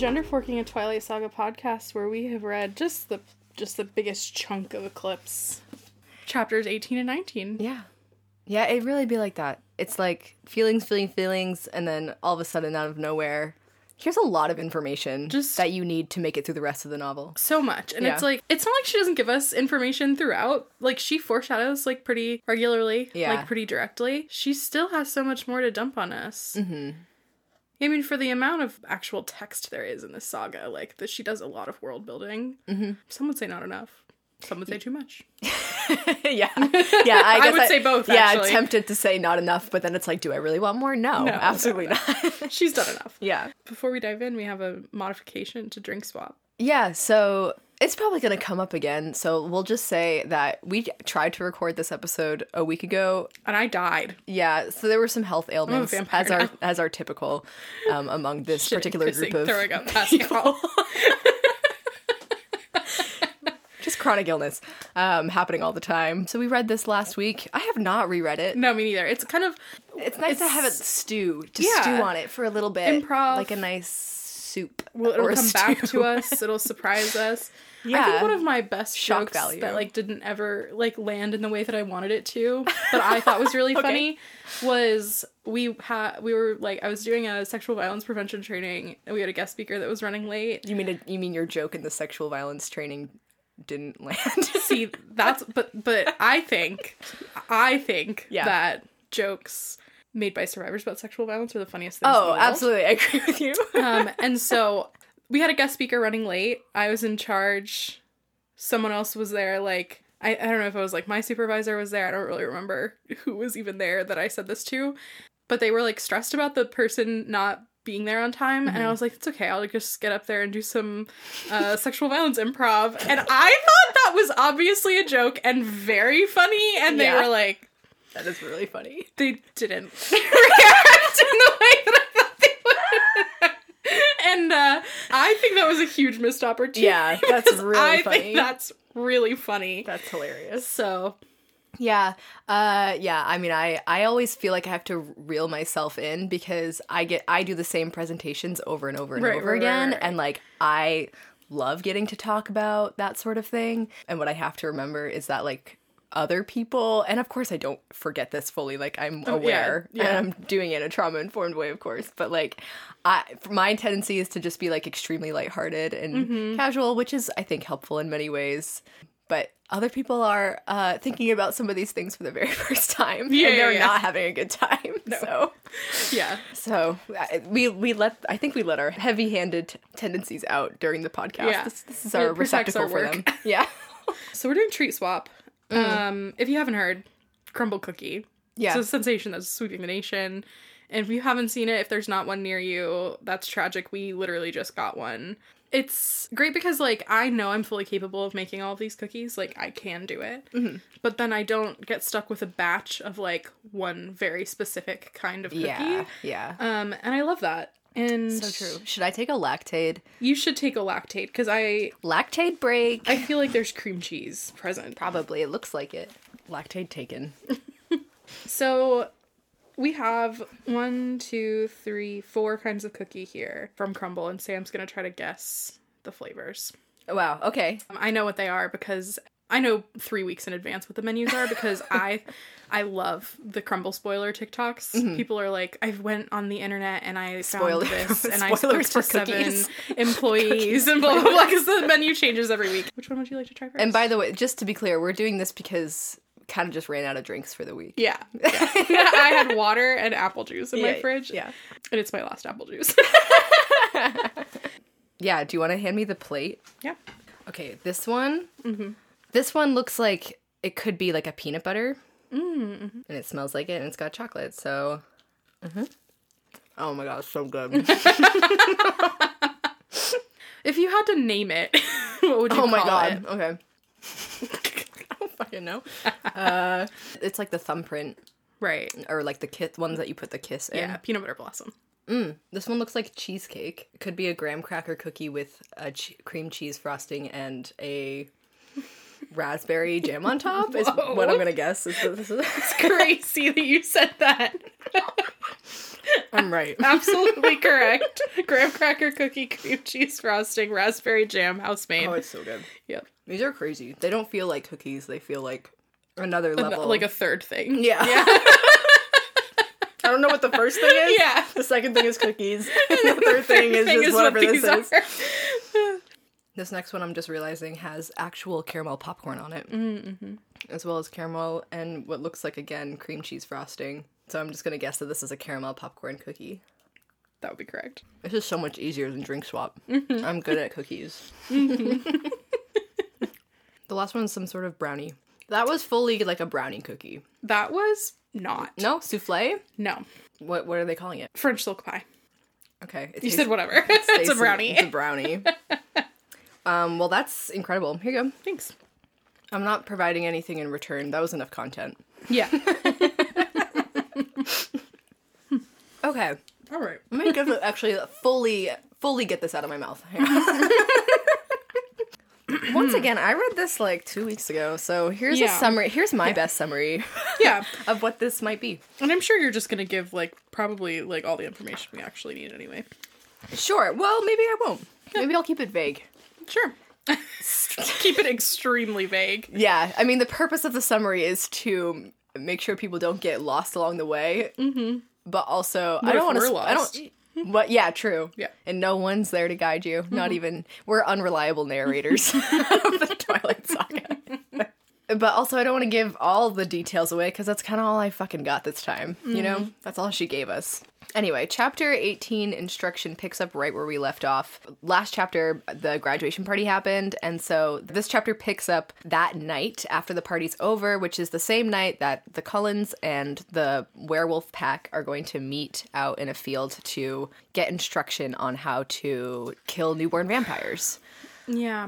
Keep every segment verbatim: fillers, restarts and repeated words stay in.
Gender Forking a Twilight Saga podcast, where we have read just the just the biggest chunk of Eclipse. Chapters eighteen and nineteen. Yeah. Yeah, it'd really be like that. It's like feelings, feeling, feelings, and then all of a sudden, out of nowhere, here's a lot of information just that you need to make it through the rest of the novel. So much. And yeah. it's like, it's not like she doesn't give us information throughout. Like, she foreshadows, like, pretty regularly. Yeah. Like, pretty directly. She still has so much more to dump on us. Mm-hmm. I mean, for the amount of actual text there is in this saga, like, that she does a lot of world building. Mm-hmm. Some would say not enough. Some would say too much. yeah. Yeah, I, guess I would I, say both, yeah, actually. I'm tempted to say not enough, but then it's like, do I really want more? No, no absolutely no, no. not. She's done enough. Yeah. Before we dive in, we have a modification to Drink Swap. Yeah, so it's probably going to come up again, so we'll just say that we tried to record this episode a week ago. And I died. Yeah, so there were some health ailments, as now. our as our typical um, among this Shitting, particular pissing, group of throwing up Pascal. Just chronic illness um, happening all the time. So we read this last week. I have not reread it. No, me neither. It's kind of... It's nice it's, to have it stew, to yeah. stew on it for a little bit. Improv. Like a nice soup. Well, it'll or come stew. back to us. It'll surprise us. Yeah. I think one of my best Shock jokes value. that, like, didn't ever, like, land in the way that I wanted it to, but I thought was really okay. funny, was we had, we were, like, I was doing a sexual violence prevention training, and we had a guest speaker that was running late. You mean a, you mean your joke in the sexual violence training didn't land? See, that's, but, but I think, I think yeah. that jokes made by survivors about sexual violence are the funniest things in the Oh, world. absolutely. I agree with you. um, and so we had a guest speaker running late. I was in charge. Someone else was there. Like, I, I don't know if it was like my supervisor was there. I don't really remember who was even there that I said this to. But they were like stressed about the person not being there on time. Mm-hmm. And I was like, it's okay. I'll just get up there and do some uh, sexual violence improv. And I thought that was obviously a joke and very funny. And they Yeah. were like... That is really funny. They didn't react in the way that I thought they would. And uh, I think that was a huge missed opportunity. Yeah, that's really I funny. think that's really funny. That's hilarious. So, yeah, uh, yeah. I mean, I, I always feel like I have to reel myself in because I get I do the same presentations over and over and Right, over right, again, right, right. and like I love getting to talk about that sort of thing. And what I have to remember is that like other people, and of course I don't forget this fully. Like I'm Oh, yeah, aware, yeah. and I'm doing it in a trauma informed way, of course. But like, I my tendency is to just be like extremely lighthearted and Mm-hmm. casual, which is I think helpful in many ways. But other people are uh, thinking about some of these things for the very first time, Yeah, and they're yeah, yeah. not having a good time. No. So, yeah. so uh, we we let I think we let our heavy-handed t- tendencies out during the podcast. Yeah. This, this is It our protects receptacle our for work. them. Yeah, So we're doing treat swap. Um, if you haven't heard, Crumble Cookie. yeah. It's a sensation that's sweeping the nation. And if you haven't seen it, if there's not one near you, that's tragic. We literally just got one. It's great because, like, I know I'm fully capable of making all of these cookies. Like, I can do it. Mm-hmm. But then I don't get stuck with a batch of, like, one very specific kind of cookie. Yeah, yeah. Um, and I love that. And So true. Should I take a Lactaid? you should take a Lactaid, because I, Lactaid break. I feel like there's cream cheese present. Probably. It looks like it. Lactaid taken. So we have one, two, three, four kinds of cookie here from Crumble, and Sam's gonna try to guess the flavors. Wow. Okay. Um, I know what they are because I know three weeks in advance what the menus are because I I love the Crumble spoiler TikToks. Mm-hmm. People are like, I went on the internet and I Spoiler- found this and I spoke spoilers to for seven cookies. employees and blah blah blah because the menu changes every week. Which one would you like to try first? And by the way, just to be clear, we're doing this because kind of just ran out of drinks for the week. yeah, yeah. I had water and apple juice in Yeah, my fridge. yeah. And it's my last apple juice. Yeah, do you want to hand me the plate? Yeah. Okay, this one. Mm-hmm. This one looks like it could be like a peanut butter. Mm-hmm. And it smells like it, and it's got chocolate, so... Mm-hmm. Oh my god, it's so good. If you had to name it, what would you Oh call my god, it? okay. I don't fucking know. Uh, it's like the thumbprint, Right. or like the kiss ones that you put the kiss in. Yeah, peanut butter blossom. Mm, this one looks like cheesecake. It could be a graham cracker cookie with a che- cream cheese frosting and a raspberry jam on top is Whoa. what I'm gonna guess. Is this is It's crazy that you said that. I'm right. Absolutely correct. Graham cracker cookie, cream cheese frosting, raspberry jam, house made. Oh, it's so good. Yep. These are crazy. They don't feel like cookies. They feel like another level. An- like a third thing. Yeah. Yeah. I don't know what the first thing is. Yeah. The second thing is cookies. And the third thing is thing just is whatever what this these is. This next one I'm just realizing has actual caramel popcorn on it. Mm-hmm. As well as caramel and what looks like, again, cream cheese frosting. So I'm just going to guess that this is a caramel popcorn cookie. That would be correct. This is so much easier than Drink Swap. Mm-hmm. I'm good at cookies. Mm-hmm. The last one is some sort of brownie. That was fully like a brownie cookie. That was not. No? Souffle? No. What What are they calling it? French silk pie. Okay. It You tastes- said whatever. it It's a tastes- brownie. It's a brownie. um, well, that's incredible. Here you go. Thanks. I'm not providing anything in return. That was enough content. Yeah. Okay. All right. I'm gonna give it actually fully, fully get this out of my mouth. Once again, I read this like two weeks ago, so here's Yeah. a summary. Here's my best summary Yeah. of what this might be. And I'm sure you're just going to give, like, probably, like, all the information we actually need anyway. Sure. Well, maybe I won't. Maybe I'll keep it vague. Sure. Keep it extremely vague. Yeah. I mean, the purpose of the summary is to make sure people don't get lost along the way. Mm-hmm. But also, What I don't if want to. we're Sp- I lost? don't. But yeah, true. Yeah. And no one's there to guide you. Not even we're unreliable narrators of the Twilight Saga. But also, I don't want to give all the details away because that's kind of all I fucking got this time. You know, that's all she gave us. Anyway, chapter eighteen instruction picks up right where we left off. Last chapter, the graduation party happened, and so this chapter picks up that night after the party's over, which is the same night that the Cullens and the werewolf pack are going to meet out in a field to get instruction on how to kill newborn vampires. Yeah.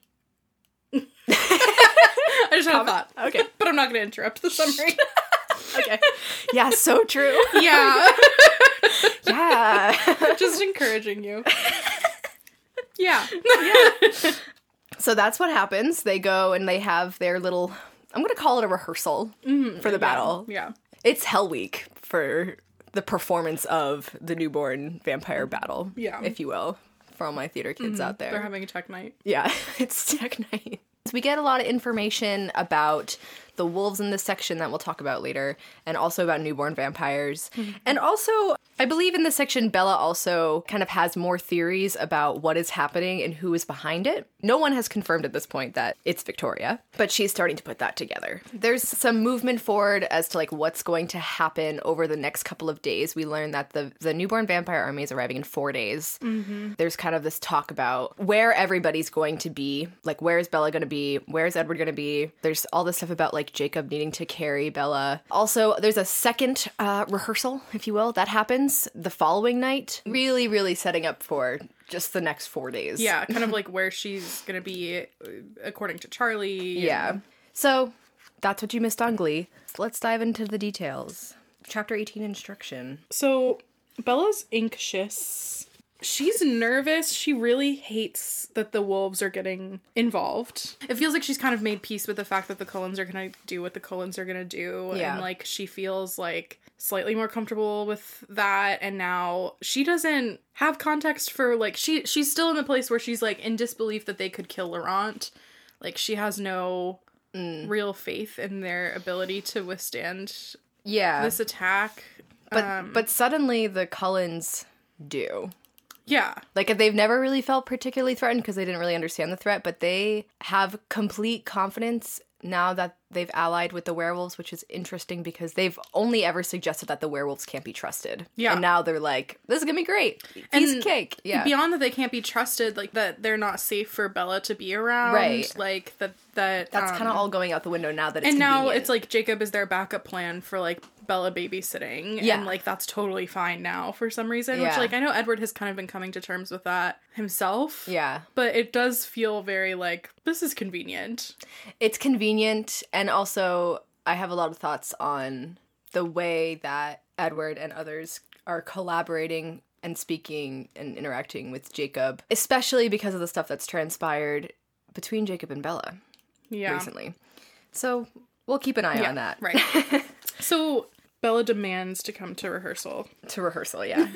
I just had a thought. Okay. But I'm not going to interrupt the summary. Okay. Yeah, so true. Yeah. Yeah. Just encouraging you. Yeah. Yeah. So that's what happens. They go and they have their little, I'm going to call it a rehearsal mm, for the battle. Yeah. It's Hell Week for the performance of the newborn vampire battle, Yeah. if you will, for all my theater kids mm-hmm. out there. They're having a tech night. Yeah, it's tech night. So we get a lot of information about the wolves in this section that we'll talk about later, and also about newborn vampires. Mm-hmm. And also, I believe in this section, Bella also kind of has more theories about what is happening and who is behind it. No one has confirmed at this point that it's Victoria, but she's starting to put that together. There's some movement forward as to like what's going to happen over the next couple of days. We learn that the, the newborn vampire army is arriving in four days. Mm-hmm. There's kind of this talk about where everybody's going to be. Like, where is Bella going to be? Where's Edward going to be? There's all this stuff about like Jacob needing to carry Bella. Also, there's a second uh, rehearsal, if you will, that happens the following night. Really, really setting up for just the next four days. Yeah, kind of like where she's going to be according to Charlie. Yeah. And... So that's what you missed on Glee. Let's dive into the details. Chapter eighteen instruction. So Bella's anxious. She's nervous. She really hates that the wolves are getting involved. It feels like she's kind of made peace with the fact that the Cullens are going to do what the Cullens are going to do. Yeah. And, like, she feels, like, slightly more comfortable with that. And now she doesn't have context for, like, she she's still in the place where she's, like, in disbelief that they could kill Laurent. Like, she has no mm. real faith in their ability to withstand yeah. this attack. But um, But suddenly the Cullens do. Yeah. Like, they've never really felt particularly threatened because they didn't really understand the threat, but they have complete confidence now that they've allied with the werewolves, which is interesting because they've only ever suggested that the werewolves can't be trusted. Yeah. And now they're like, this is gonna be great. Piece of cake. Yeah. Beyond that they can't be trusted, like, that they're not safe for Bella to be around. Right. Like, that... that That's um, kind of all going out the window now that it's And now convenient. it's, like, Jacob is their backup plan for, like, Bella babysitting. Yeah. And, like, that's totally fine now for some reason. Which, Yeah. like, I know Edward has kind of been coming to terms with that himself. Yeah. But it does feel very, like, this is convenient. It's convenient, and also I have a lot of thoughts on the way that Edward and others are collaborating and speaking and interacting with Jacob, especially because of the stuff that's transpired between Jacob and Bella Yeah. recently. So we'll keep an eye Yeah, on that. Right. So Bella demands to come to rehearsal. To rehearsal, yeah.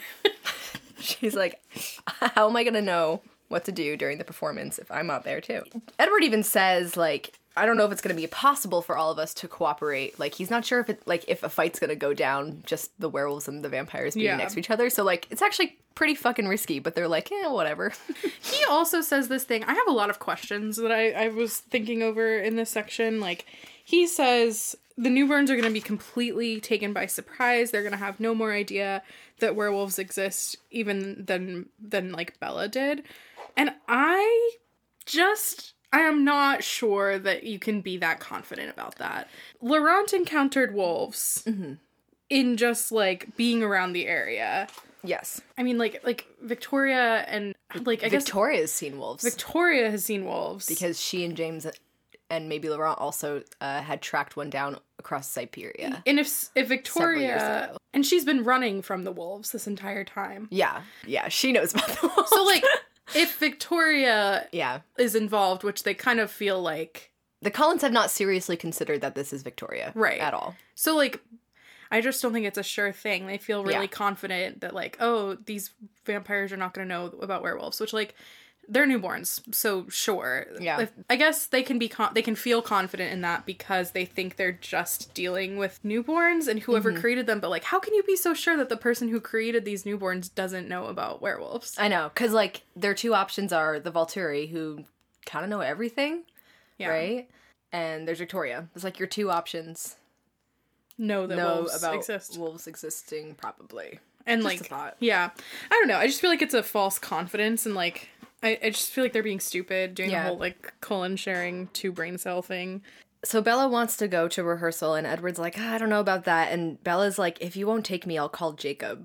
She's like, how am I going to know what to do during the performance if I'm out there too? Edward even says, like, I don't know if it's going to be possible for all of us to cooperate. Like, he's not sure if it, like, if a fight's going to go down, just the werewolves and the vampires being Yeah. next to each other. So, like, it's actually pretty fucking risky, but they're like, eh, whatever. He also says this thing. I have a lot of questions that I, I was thinking over in this section. Like, he says the newborns are going to be completely taken by surprise. They're going to have no more idea that werewolves exist even than, than like, Bella did. And I just... I am not sure that you can be that confident about that. Laurent encountered wolves Mm-hmm. in just, like, being around the area. Yes. I mean, like, like Victoria and, like, I guess... Victoria's seen wolves. Victoria has seen wolves. Because she and James and maybe Laurent also uh, had tracked one down across Siberia. And if, if Several years Victoria... ago. And she's been running from the wolves this entire time. Yeah. Yeah, she knows about the wolves. So, like, if Victoria yeah. is involved, which they kind of feel like... The Cullens have not seriously considered that this is Victoria. Right. At all. So, like, I just don't think it's a sure thing. They feel really Yeah. confident that, like, oh, these vampires are not going to know about werewolves, which, like, they're newborns, so sure. Yeah. If, I guess they can be con- they can feel confident in that because they think they're just dealing with newborns and whoever Mm-hmm. created them. But, like, how can you be so sure that the person who created these newborns doesn't know about werewolves? I know, because, like, their two options are the Volturi, who kind of know everything, Yeah. right? And there's Victoria. It's like your two options. Know that know wolves about exist. wolves existing, probably. And, Just like, a thought. yeah. I don't know. I just feel like it's a false confidence and, like... I, I just feel like they're being stupid doing Yeah. the whole, like, Cullen sharing two brain cell thing. So Bella wants to go to rehearsal, and Edward's like, ah, I don't know about that. And Bella's like, if you won't take me, I'll call Jacob.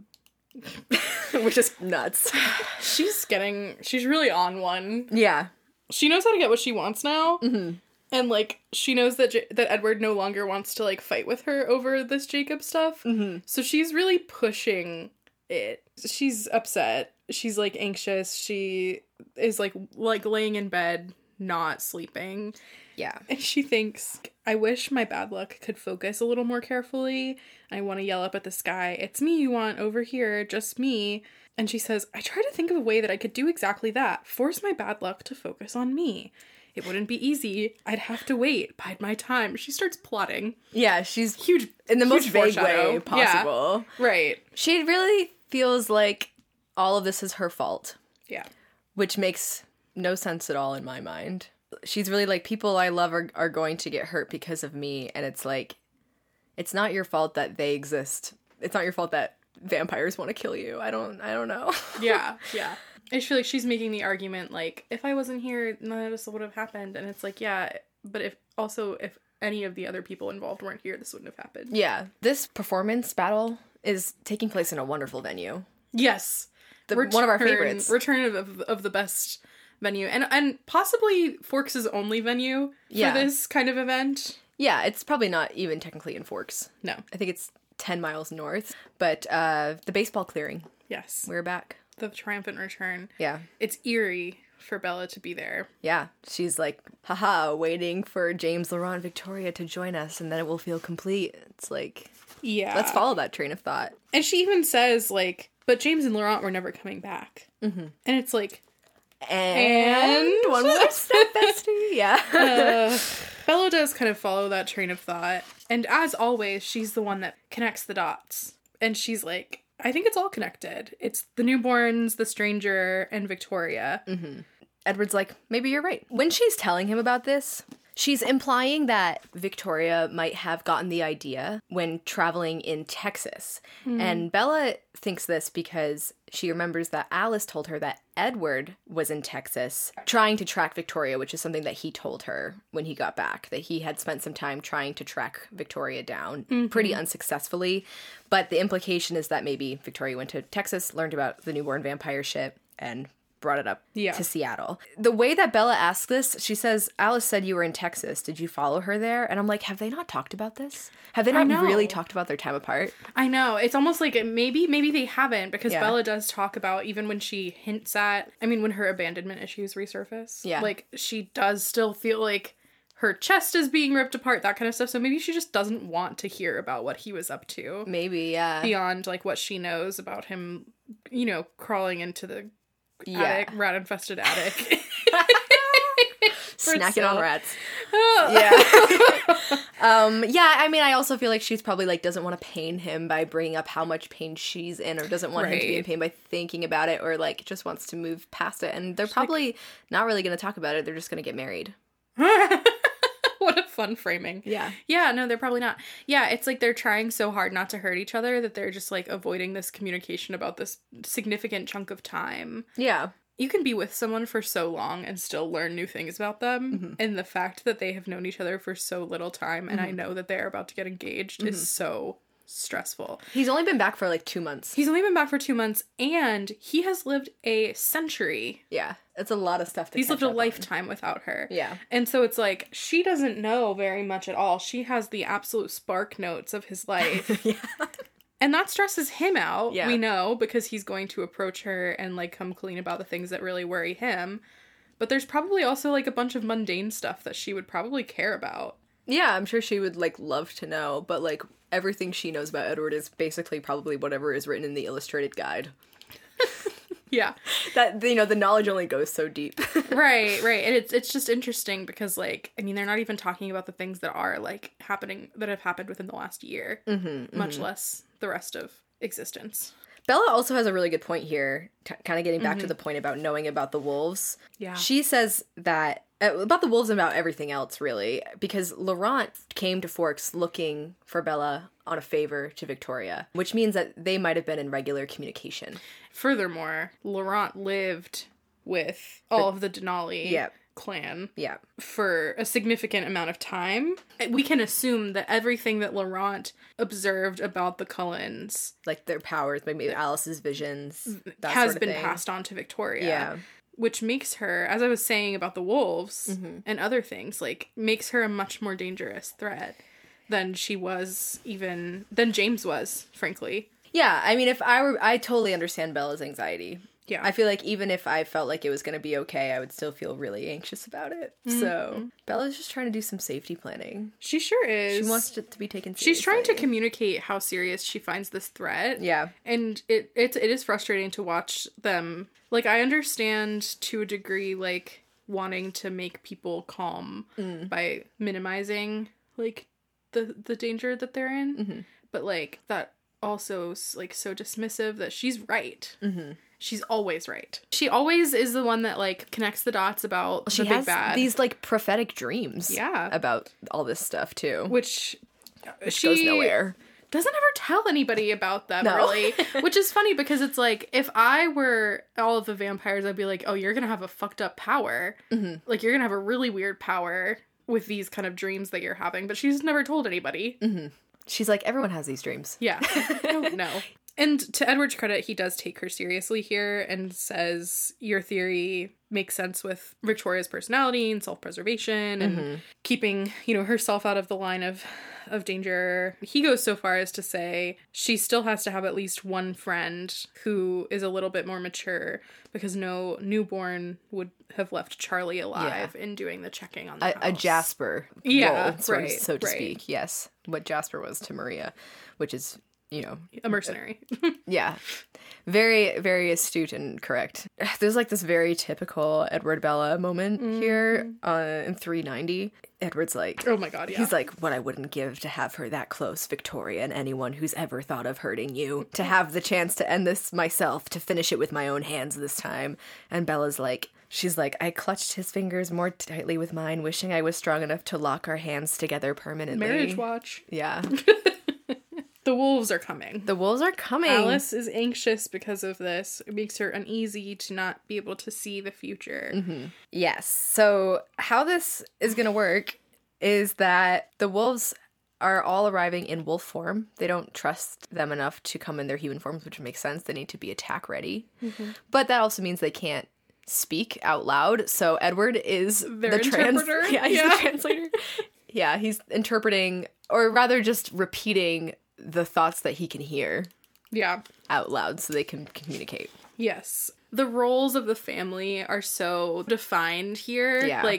Which is nuts. She's getting... She's really on one. Yeah. She knows how to get what she wants now. Mm-hmm. And, like, she knows that J- that Edward no longer wants to, like, fight with her over this Jacob stuff. Mm-hmm. So she's really pushing it. She's upset. She's, like, anxious. She is, like, like laying in bed, not sleeping. Yeah. And she thinks, I wish my bad luck could focus a little more carefully. I want to yell up at the sky, it's me you want over here, just me. And she says, I try to think of a way that I could do exactly that. Force my bad luck to focus on me. It wouldn't be easy. I'd have to wait, bide my time. She starts plotting. Yeah, she's Huge, in the huge most vague foreshadow. way possible. Yeah, right. She really feels like all of this is her fault, Yeah. which makes no sense at all in my mind. She's really like, people I love are, are going to get hurt because of me, and it's like, it's not your fault that they exist. It's not your fault that vampires want to kill you. I don't, I don't know. Yeah, yeah. I just feel like she's making the argument, like, if I wasn't here, none of this would have happened. And it's like, yeah, but if also, if any of the other people involved weren't here, this wouldn't have happened. Yeah, this performance battle is taking place in a wonderful venue. Yes. The, one of our favorites. Return of, of, of the best venue. And and possibly Forks' only venue for Yeah. this kind of event. Yeah, it's probably not even technically in Forks. No. I think it's ten miles north. But uh, the baseball clearing, Yes. we're back. The triumphant return. Yeah. It's eerie for Bella to be there. Yeah, she's like, haha, waiting for James, Laurent, and Victoria to join us, and then it will feel complete. It's like, Yeah. let's follow that train of thought. And she even says, like, but James and Laurent were never coming back. Mm-hmm. And it's like, And, And- one more step, bestie. Yeah. uh, Bella does kind of follow that train of thought. And as always, she's the one that connects the dots. And she's like, I think it's all connected. It's the newborns, the stranger, and Victoria. Edward's like, maybe you're right. When she's telling him about this, she's implying that Victoria might have gotten the idea when traveling in Texas. And Bella thinks this because she remembers that Alice told her that Edward was in Texas trying to track Victoria, which is something that he told her when he got back, that he had spent some time trying to track Victoria down pretty unsuccessfully. But the implication is that maybe Victoria went to Texas, learned about the newborn vampire ship, and brought it up Yeah. to Seattle. The way that Bella asks this, she says, Alice said you were in Texas. Did you follow her there? And I'm like, have they not talked about this? Have they I not know. really talked about their time apart? I know. It's almost like maybe maybe they haven't, because Yeah. Bella does talk about, even when she hints at, I mean, when her abandonment issues resurface. Yeah. Like, she does still feel like her chest is being ripped apart, that kind of stuff. So maybe she just doesn't want to hear about what he was up to. Maybe, yeah. Beyond, like, what she knows about him, you know, crawling into the Yeah. attic, rat-infested attic. Snacking on rats. Oh. Yeah. um, yeah, I mean, I also feel like she's probably, like, doesn't want to pain him by bringing up how much pain she's in, or doesn't want him to be in Right. pain by thinking about it, or, like, just wants to move past it. And they're probably not really going to talk about it. They're just going to get married. What a fun framing. Yeah. Yeah, no, they're probably not. Yeah, it's like they're trying so hard not to hurt each other that they're just, like, avoiding this communication about this significant chunk of time. Yeah. You can be with someone for so long and still learn new things about them. Mm-hmm. And the fact that they have known each other for so little time and Mm-hmm. I know that they're about to get engaged Mm-hmm. is so stressful. He's only been back for, like, two months. He's only been back for two months and he has lived a century. Yeah. It's a lot of stuff to He's catch lived a up on. lifetime without her. Yeah. And so it's like, she doesn't know very much at all. She has the absolute spark notes of his life. Yeah. And that stresses him out, Yeah. we know, because he's going to approach her and, like, come clean about the things that really worry him. But there's probably also, like, a bunch of mundane stuff that she would probably care about. Yeah, I'm sure she would, like, love to know, but, like, everything she knows about Edward is basically probably whatever is written in the illustrated guide. Yeah. That, you know, the knowledge only goes so deep. Right, right. And it's it's just interesting because, like, I mean, they're not even talking about the things that are, like, happening, that have happened within the last year. Mm-hmm, much mm-hmm. less the rest of existence. Bella also has a really good point here, t- kind of getting back mm-hmm. to the point about knowing about the wolves. Yeah. She says that, uh, about the wolves and about everything else, really, because Laurent came to Forks looking for Bella on a favor to Victoria, which means that they might have been in regular communication. Furthermore, Laurent lived with all of the Denali yeah. clan yeah. for a significant amount of time. We can assume that everything that Laurent observed about the Cullens, like their powers, maybe Alice's visions, that has sort of been thing. passed on to Victoria. Yeah. Which makes her, as I was saying about the wolves mm-hmm. and other things, like, makes her a much more dangerous threat than she was even, than James was, frankly. Yeah, I mean, if I were, I totally understand Bella's anxiety. Yeah. I feel like even if I felt like it was going to be okay, I would still feel really anxious about it. Mm-hmm. So, Bella's just trying to do some safety planning. She sure is. She wants it to be taken seriously. She's trying to communicate how serious she finds this threat. Yeah. And it, it, it is frustrating to watch them. Like, I understand to a degree, like, wanting to make people calm mm. by minimizing, like, the, the danger that they're in. Mm-hmm. But, like, that also is, like, so dismissive that she's right. Mm-hmm. She's always right. She always is the one that, like, connects the dots about she the big has bad. These, like, prophetic dreams. Yeah. About all this stuff, too. Which, Which she goes nowhere. Doesn't ever tell anybody about them, no. really. Which is funny because it's like, if I were all of the vampires, I'd be like, oh, you're gonna have a fucked up power. Mm-hmm. Like, you're gonna have a really weird power with these kind of dreams that you're having. But she's never told anybody. Mm-hmm. She's like, everyone has these dreams. Yeah. I don't know. And to Edward's credit, he does take her seriously here and says, your theory makes sense with Victoria's personality and self-preservation and mm-hmm. keeping, you know, herself out of the line of, of danger. He goes so far as to say she still has to have at least one friend who is a little bit more mature because no newborn would have left Charlie alive yeah. in doing the checking on the a, house. A Jasper yeah, role, sort right, of, so to right. speak. Yes. What Jasper was to Maria, which is, you know, a mercenary. Yeah. Very, very astute and correct. There's like this very typical Edward Bella moment mm. here uh, in three ninety. Edward's like, oh my god, yeah. He's like, what I wouldn't give to have her that close, Victoria, and anyone who's ever thought of hurting you. To have the chance to end this myself, to finish it with my own hands this time. And Bella's like, she's like, I clutched his fingers more tightly with mine, wishing I was strong enough to lock our hands together permanently. Marriage watch. Yeah. The wolves are coming. The wolves are coming. Alice is anxious because of this. It makes her uneasy to not be able to see the future. Mm-hmm. Yes. So how this is going to work is that the wolves are all arriving in wolf form. They don't trust them enough to come in their human forms, which makes sense. They need to be attack ready. Mm-hmm. But that also means they can't speak out loud. So Edward is Their the trans- interpreter. Yeah, he's yeah. the translator. Yeah, he's interpreting, or rather just repeating the thoughts that he can hear yeah out loud so they can communicate. Yes. The roles of the family are so defined here. Yeah. Like,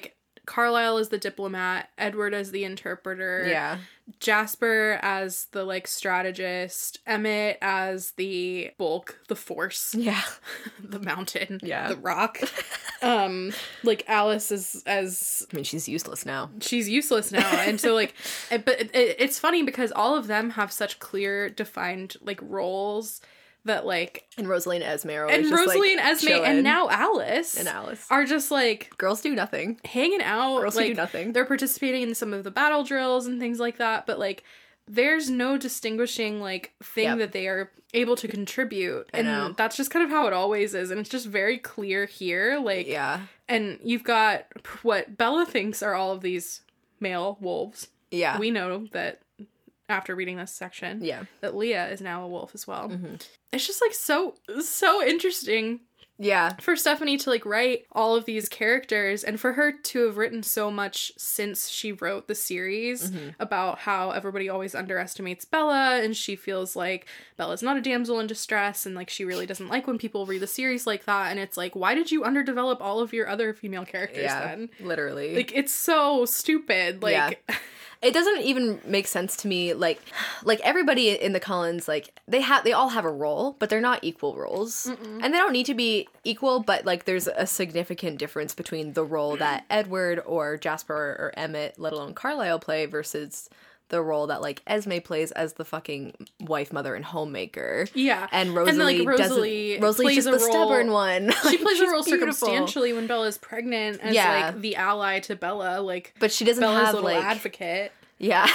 Carlisle as the diplomat, Edward as the interpreter. Yeah. Jasper as the, like, strategist, Emmett as the bulk, the force. Yeah. The mountain. Yeah. The rock. um, like, Alice is as... I mean, she's useless now. She's useless now. And so, like, it, but it, it, it's funny because all of them have such clear, defined, like, roles that, like... And Rosalie and Esme are And just, Rosalie like, and Esme chilling. and now Alice. And Alice. Are just, like... Girls do nothing. Hanging out. Girls who like, do nothing. They're participating in some of the battle drills and things like that, but, like, there's no distinguishing, like, thing Yep. that they are able to contribute. I And know. that's just kind of how it always is. And it's just very clear here. Like, Yeah. and you've got what Bella thinks are all of these male wolves. Yeah. We know that after reading this section, Yeah. that Leah is now a wolf as well. Mm-hmm. It's just, like, so, so interesting Yeah. for Stephanie to, like, write all of these characters and for her to have written so much since she wrote the series Mm-hmm. about how everybody always underestimates Bella and she feels like Bella's not a damsel in distress and, like, she really doesn't like when people read the series like that. And it's like, why did you underdevelop all of your other female characters Yeah. then? Literally. Like, it's so stupid. Like, Yeah. It doesn't even make sense to me. Like, like everybody in the Cullens, like they have, they all have a role, but they're not equal roles, Mm-mm. and they don't need to be equal. But like, there's a significant difference between the role that Edward or Jasper or Emmett, let alone Carlisle, play versus the role that like Esme plays as the fucking wife, mother, and homemaker. yeah. And Rosalie, And, like, Rosalie doesn't. Rosalie's plays just a the role- stubborn one. She Like, plays a she's role beautiful. circumstantially when Bella's pregnant as, Yeah. like, the ally to Bella. Like, But she doesn't Bella's have little like advocate. yeah.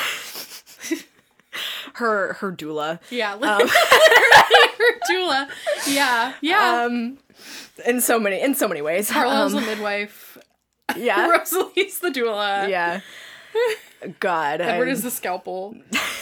her her doula. Yeah, like, Um, her doula. Yeah, yeah. Um, in so many in so many ways. Carlisle's um, the midwife. yeah, Rosalie's the doula. yeah. God, Edward I'm- is the scalpel.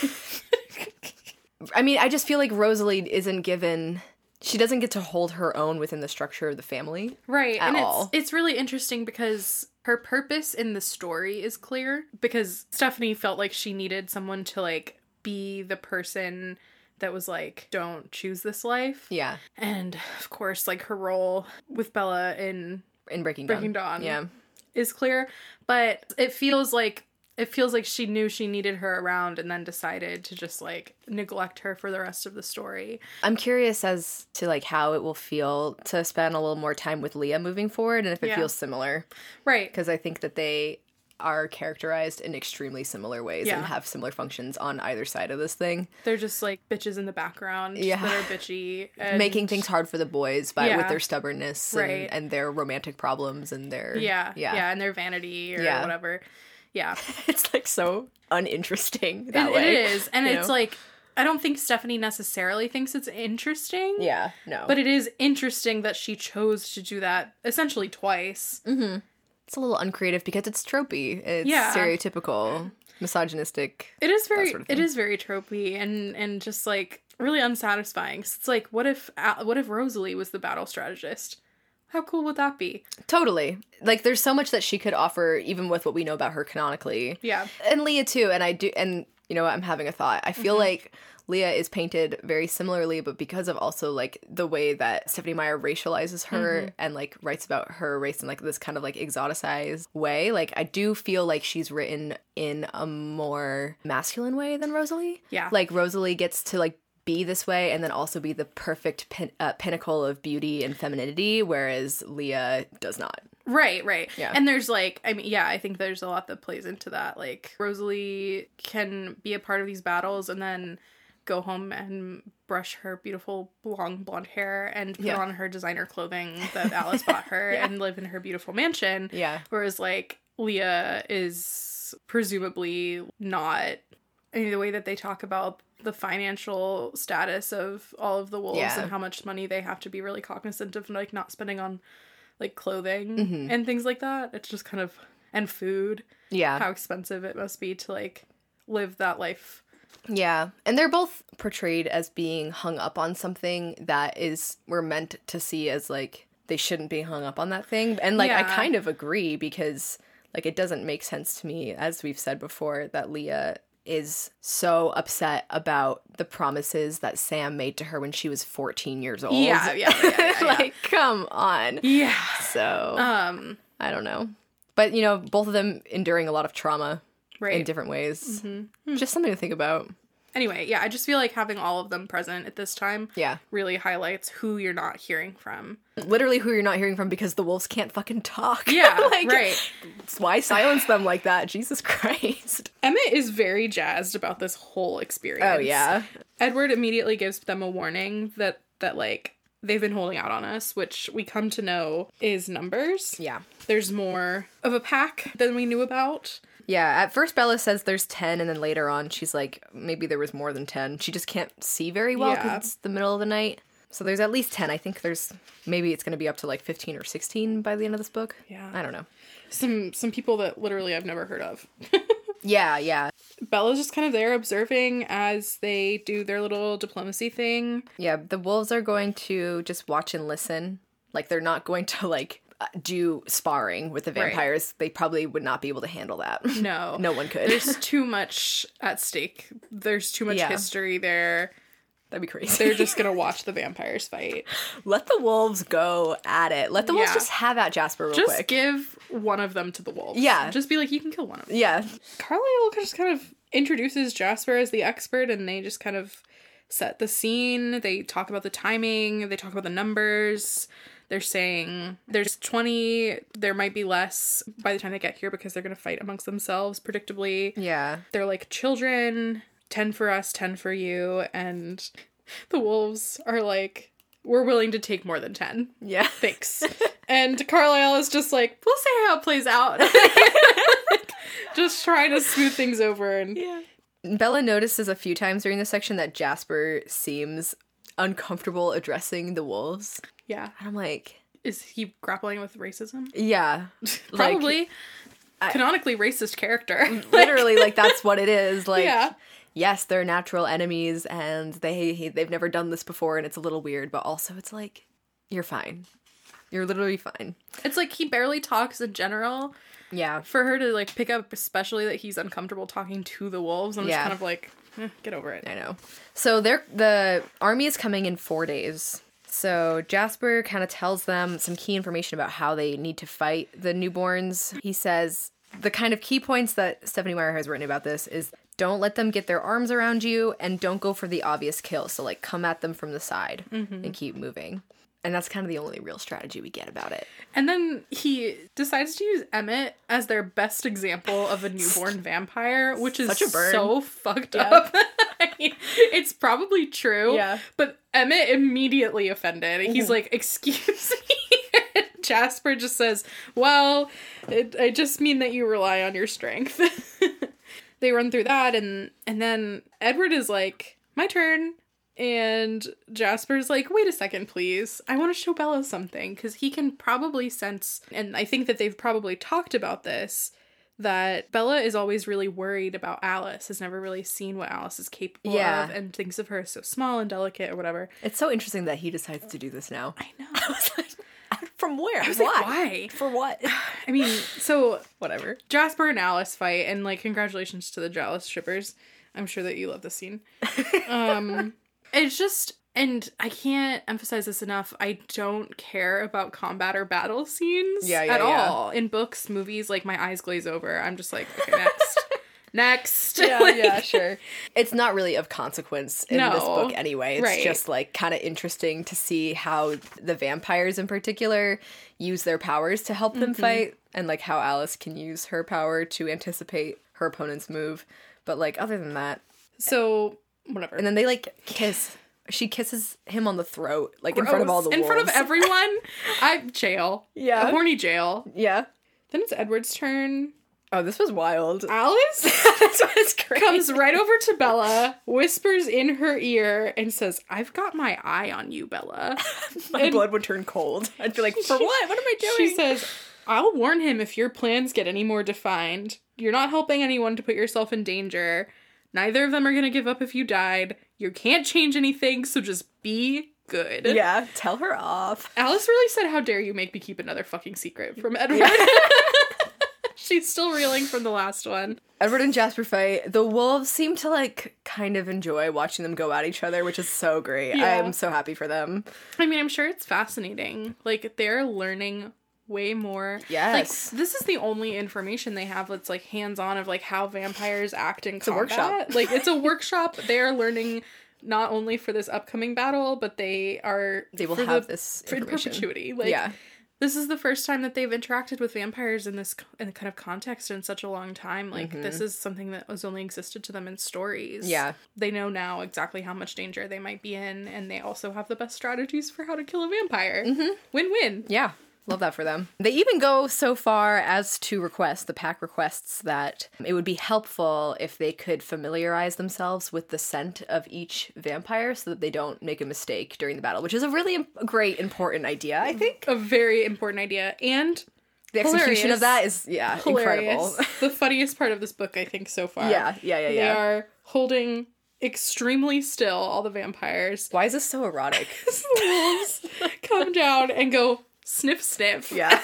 I mean, I just feel like Rosalie isn't given. She doesn't get to hold her own within the structure of the family. Right, At and all. it's it's really interesting because her purpose in the story is clear because Stephanie felt like she needed someone to, like, be the person that was like, don't choose this life. Yeah, And of course, like, her role with Bella in in Breaking Dawn. Breaking Dawn. Yeah, is clear, but it feels like it feels like she knew she needed her around and then decided to just, like, neglect her for the rest of the story. I'm curious as to like how it will feel to spend a little more time with Leah moving forward, and if it Yeah. feels similar, Right. because I think that they are characterized in extremely similar ways Yeah. and have similar functions on either side of this thing. They're just, like, bitches in the background Yeah. that are bitchy. And Making things hard for the boys, but Yeah. with their stubbornness and, Right. and their romantic problems and their Yeah, yeah, yeah, and their vanity or Yeah. whatever. Yeah. It's like so uninteresting It, that way. it is. And you it's know? like, I don't think Stephanie necessarily thinks it's interesting. Yeah, no, But it is interesting that she chose to do that essentially twice. mm-hmm. It's a little uncreative because it's tropey. It's Yeah. stereotypical, misogynistic. It is very, sort of it thing. is very tropey and and just, like, really unsatisfying. 'Cause it's like, what if Al- what if Rosalie was the battle strategist? How cool would that be? Totally. Like, there's so much that she could offer, even with what we know about her canonically. Yeah. And Leah, too. And I do, and you know what? I'm having a thought. I feel Mm-hmm. like Leah is painted very similarly, but because of also, like, the way that Stephanie Meyer racializes her Mm-hmm. and, like, writes about her race in, like, this kind of, like, exoticized way, like, I do feel like she's written in a more masculine way than Rosalie. Yeah. Like, Rosalie gets to, like, be this way and then also be the perfect pin- uh, pinnacle of beauty and femininity, whereas Leah does not. Right, right. Yeah. And there's, like, I mean, yeah, I think there's a lot that plays into that. Like, Rosalie can be a part of these battles and then go home and brush her beautiful long blonde hair and put Yeah. on her designer clothing that Alice bought her Yeah. and live in her beautiful mansion. Yeah. Whereas, like, Leah is presumably not. I mean, the way that they talk about the financial status of all of the wolves Yeah. and how much money they have to be really cognizant of, like, not spending on, like, clothing Mhm. and things like that. It's just kind of, and food, Yeah. how expensive it must be to, like, live that life. Yeah. And they're both portrayed as being hung up on something that is, we're meant to see as, like, they shouldn't be hung up on that thing. And, like, I Yeah. kind of agree because, like, it doesn't make sense to me, as we've said before, that Leah is so upset about the promises that Sam made to her when she was fourteen years old. Yeah, yeah, yeah, yeah, yeah. Like, come on. Yeah. So, Um, I don't know. But, you know, both of them enduring a lot of trauma Right. in different ways. Mm-hmm. Just something to think about. Anyway, yeah, I just feel like having all of them present at this time Yeah. really highlights who you're not hearing from. Literally who you're not hearing from because the wolves can't fucking talk. Yeah, like, right. Why silence them like that? Jesus Christ. Emmett is very jazzed about this whole experience. Oh, yeah. Edward immediately gives them a warning that, that like, they've been holding out on us, which we come to know is numbers. Yeah. There's more of a pack than we knew about. Yeah, at first Bella says there's ten, and then later on she's like, maybe there was more than ten. She just can't see very well because Yeah. it's the middle of the night. So there's at least ten. I think there's, maybe it's going to be up to like fifteen or sixteen by the end of this book. Yeah. I don't know. Some some people that literally I've never heard of. Yeah, yeah. Bella's just kind of there observing as they do their little diplomacy thing. Yeah, the wolves are going to just watch and listen. Like, they're not going to, like, uh, do sparring with the Right. vampires. They probably would not be able to handle that. No. No one could. There's too much at stake. There's too much Yeah. history there. That'd be crazy. They're just gonna watch the vampires fight. Let the wolves go at it. Let the wolves Yeah. just have at Jasper real Just quick. give one of them to the wolves. Yeah. Just be like, you can kill one of them. Yeah. Carlisle just kind of introduces Jasper as the expert, and they just kind of set the scene. They talk about the timing. They talk about the numbers. They're saying there's twenty. There might be less by the time they get here because they're going to fight amongst themselves, predictably. Yeah. They're like, children, ten for us, ten for you. And the wolves are like, we're willing to take more than ten. Yeah. Thanks. And Carlisle is just like, we'll see how it plays out. Just trying to smooth things over. And Yeah. Bella notices a few times during this section that Jasper seems uncomfortable addressing the wolves. yeah. And I'm like, Is he grappling with racism? yeah. Probably. I- Canonically racist character. Literally, like, that's what it is. Like, Yeah. yes, they're natural enemies, and they he, they've never done this before, and it's a little weird, but also it's like, you're fine. You're literally fine. It's like he barely talks in general. Yeah. For her to like pick up, especially that he's uncomfortable talking to the wolves, I'm Yeah. just kind of like, eh, get over it. I know. So they're, the army is coming in four days. So Jasper kind of tells them some key information about how they need to fight the newborns. He says the kind of key points that Stephanie Meyer has written about this is don't let them get their arms around you and don't go for the obvious kill. So like come at them from the side Mm-hmm. and keep moving. And that's kind of the only real strategy we get about it. And then he decides to use Emmett as their best example of a newborn vampire, which is Such a burn. so fucked Yeah. up. I mean, it's probably true. Yeah. But Emmett immediately offended. He's like, excuse me? Jasper just says, well, it, I just mean that you rely on your strength. They run through that, and and then Edward is like, my turn. And Jasper's like, wait a second, please. I want to show Bella something. Because he can probably sense, and I think that they've probably talked about this, that Bella is always really worried about Alice, has never really seen what Alice is capable Yeah. of, and thinks of her as so small and delicate or whatever. It's so interesting that he decides to do this now. I know. I was like, from where? I was why? like, why? For what? I mean, so Whatever. Jasper and Alice fight, and like, congratulations to the Jealous shippers. I'm sure that you love this scene. Um, it's just, and I can't emphasize this enough, I don't care about combat or battle scenes Yeah, yeah, at yeah. all. In books, movies, like, my eyes glaze over. I'm just like, okay, next. Next. Yeah, Like, yeah, sure. It's not really of consequence in this No. book anyway. It's Right. just like kind of interesting to see how the vampires in particular use their powers to help them Mm-hmm. fight, and like how Alice can use her power to anticipate her opponent's move. But like other than that, So, whatever. and then they like kiss. She kisses him on the throat, like in front of all the Gross. In front of wolves. everyone. I jail. Yeah. A horny jail. Yeah. Then it's Edward's turn. Oh, this was wild. Alice This was great. comes right over to Bella, whispers in her ear, and says, I've got my eye on you, Bella. My and- blood would turn cold. I'd be like, for She- what? What am I doing? She says, I'll warn him if your plans get any more defined. You're not helping anyone to put yourself in danger. Neither of them are going to give up if you died. You can't change anything, so just be good. Yeah, tell her off. Alice really said, how dare you make me keep another fucking secret from Edward. She's still reeling from the last one. Edward and Jasper fight. The wolves seem to like kind of enjoy watching them go at each other, which is so great. Yeah. I'm so happy for them. I mean, I'm sure it's fascinating. Like, they're learning way more. Yes. Like, this is the only information they have that's, like, hands-on of, like, how vampires act in It's combat. a workshop. Like, it's a workshop. They are learning not only for this upcoming battle, but they are... They will for have the, this for information. perpetuity. Like, yeah. this is the first time that they've interacted with vampires in this in kind of context in such a long time. Like, Mm-hmm. this is something that was only existed to them in stories. Yeah. They know now exactly how much danger they might be in, and they also have the best strategies for how to kill a vampire. Mm-hmm. Win-win. Yeah. Love that for them. They even go so far as to request, the pack requests, that it would be helpful if they could familiarize themselves with the scent of each vampire so that they don't make a mistake during the battle, which is a really im- great, important idea, I think. A very important idea. And The execution hilarious. of that is, yeah, Hilarious. incredible. The funniest part of this book, I think, so far. Yeah, yeah, yeah, They yeah. are holding extremely still, all the vampires. Why is this so erotic? The wolves come down and go sniff, sniff. Yeah.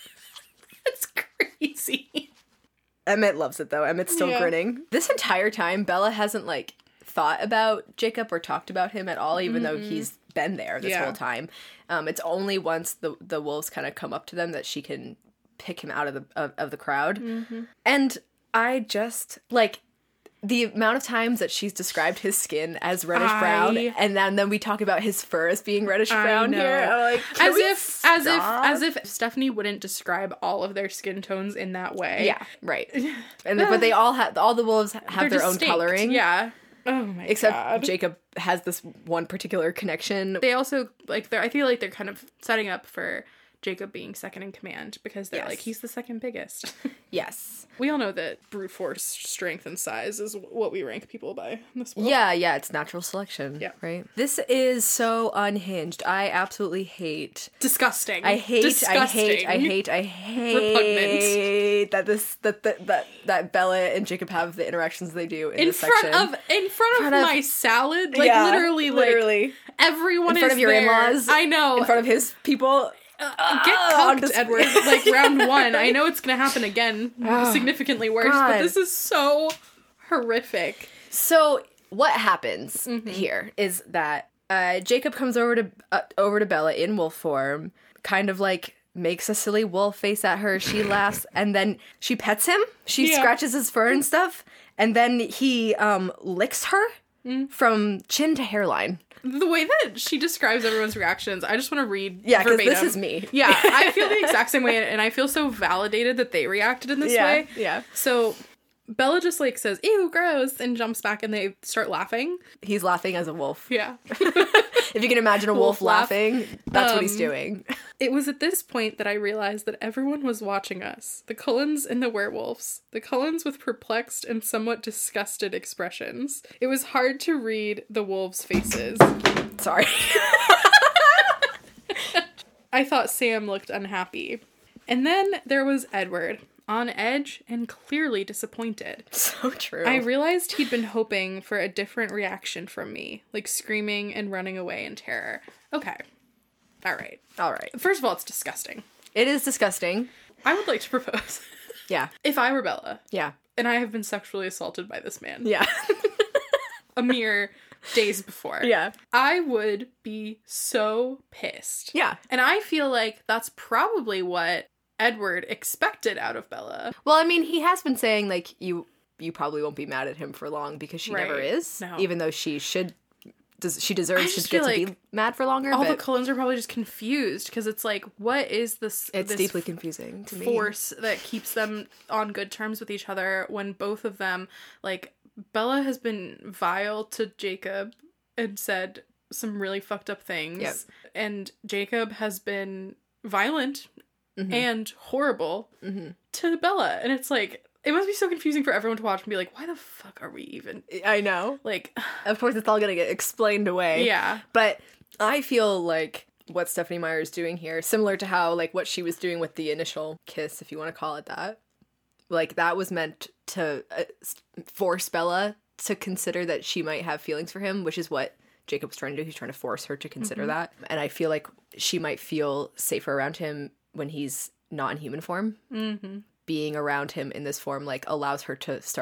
That's crazy. Emmett loves it, though. Emmett's still Yeah. grinning. This entire time, Bella hasn't, like, thought about Jacob or talked about him at all, even though he's been there this Yeah. whole time. Um, it's only once the the wolves kind of come up to them that she can pick him out of the of, of the crowd. Mm-hmm. And I just, like, the amount of times that she's described his skin as reddish brown, I- and then, then we talk about his fur as being reddish brown know. here. I'm like, can As we if, as if, stop? as if Stephanie wouldn't describe all of their skin tones in that way. Yeah, right. And but they all have, all the wolves have They're their own distinct. coloring. Yeah. Oh my Except god. Jacob has this one particular connection. They also, like, they're, I feel like they're kind of setting up for Jacob being second in command because they're Yes. like, he's the second biggest. Yes. We all know that brute force strength and size is what we rank people by in this world. Yeah, yeah, it's natural selection. Yeah. Right? This is so unhinged. I absolutely hate. Disgusting. I hate, Disgusting. I hate, I hate, I hate that this that that that, that Bella and Jacob have the interactions they do in, In this front section. of in front of front of- my salad, like Yeah, literally, like literally. everyone in front is of your there. in-laws. I know. in front of his people. Get on cooked, display. Edward. Like round one. I know it's gonna happen again, significantly worse, but God. this is so horrific. So what happens Mm-hmm. here is that uh, Jacob comes over to uh, over to Bella in wolf form, kind of like makes a silly wolf face at her. She laughs, and then she pets him. She Yeah. scratches his fur and stuff, and then he um, licks her Mm. from chin to hairline. The way that she describes everyone's reactions, I just want to read Yeah, because verbatim. this is me. Yeah, I feel the exact same way, and I feel so validated that they reacted in this Yeah, way. yeah. So Bella just like says, "Ew, gross," and jumps back, and they start laughing. He's laughing as a wolf. Yeah. If you can imagine a wolf, Wolf laugh. laughing, that's what he's Um, doing. It was at this point that I realized that everyone was watching us. The Cullens and the werewolves. The Cullens with perplexed and somewhat disgusted expressions. It was hard to read the wolves' faces. Sorry. I thought Sam looked unhappy. And then there was Edward, on edge and clearly disappointed. So true. I realized he'd been hoping for a different reaction from me, like screaming and running away in terror. Okay. All right. All right. First of all, it's disgusting. It is disgusting. I would like to propose. Yeah. If I were Bella, Yeah. and I have been sexually assaulted by this man Yeah. a mere days before, Yeah. I would be so pissed. Yeah. And I feel like that's probably what Edward expected out of Bella. Well, I mean, he has been saying, like, you you probably won't be mad at him for long because she never Right. is. No. Even though she should, does she I deserves just to get feel to be like mad for longer, All but the Cullens are probably just confused because it's like, what is this? it's this deeply confusing to me. force that keeps them on good terms with each other when both of them, like, Bella has been vile to Jacob and said some really fucked up things. Yep. And Jacob has been violent Mhm. and horrible Mhm. to Bella. And it's like, it must be so confusing for everyone to watch and be like, why the fuck are we even, I know. like, Of course, it's all gonna get explained away. yeah. But I feel like what Stephanie Meyer is doing here, similar to how, like, what she was doing with the initial kiss, if you want to call it that, like, that was meant to uh, s- force Bella to consider that she might have feelings for him, which is what Jacob's trying to do. He's trying to force her to consider Mm-hmm. that. And I feel like she might feel safer around him when he's not in human form. Mm-hmm. Being around him in this form, like, allows her to start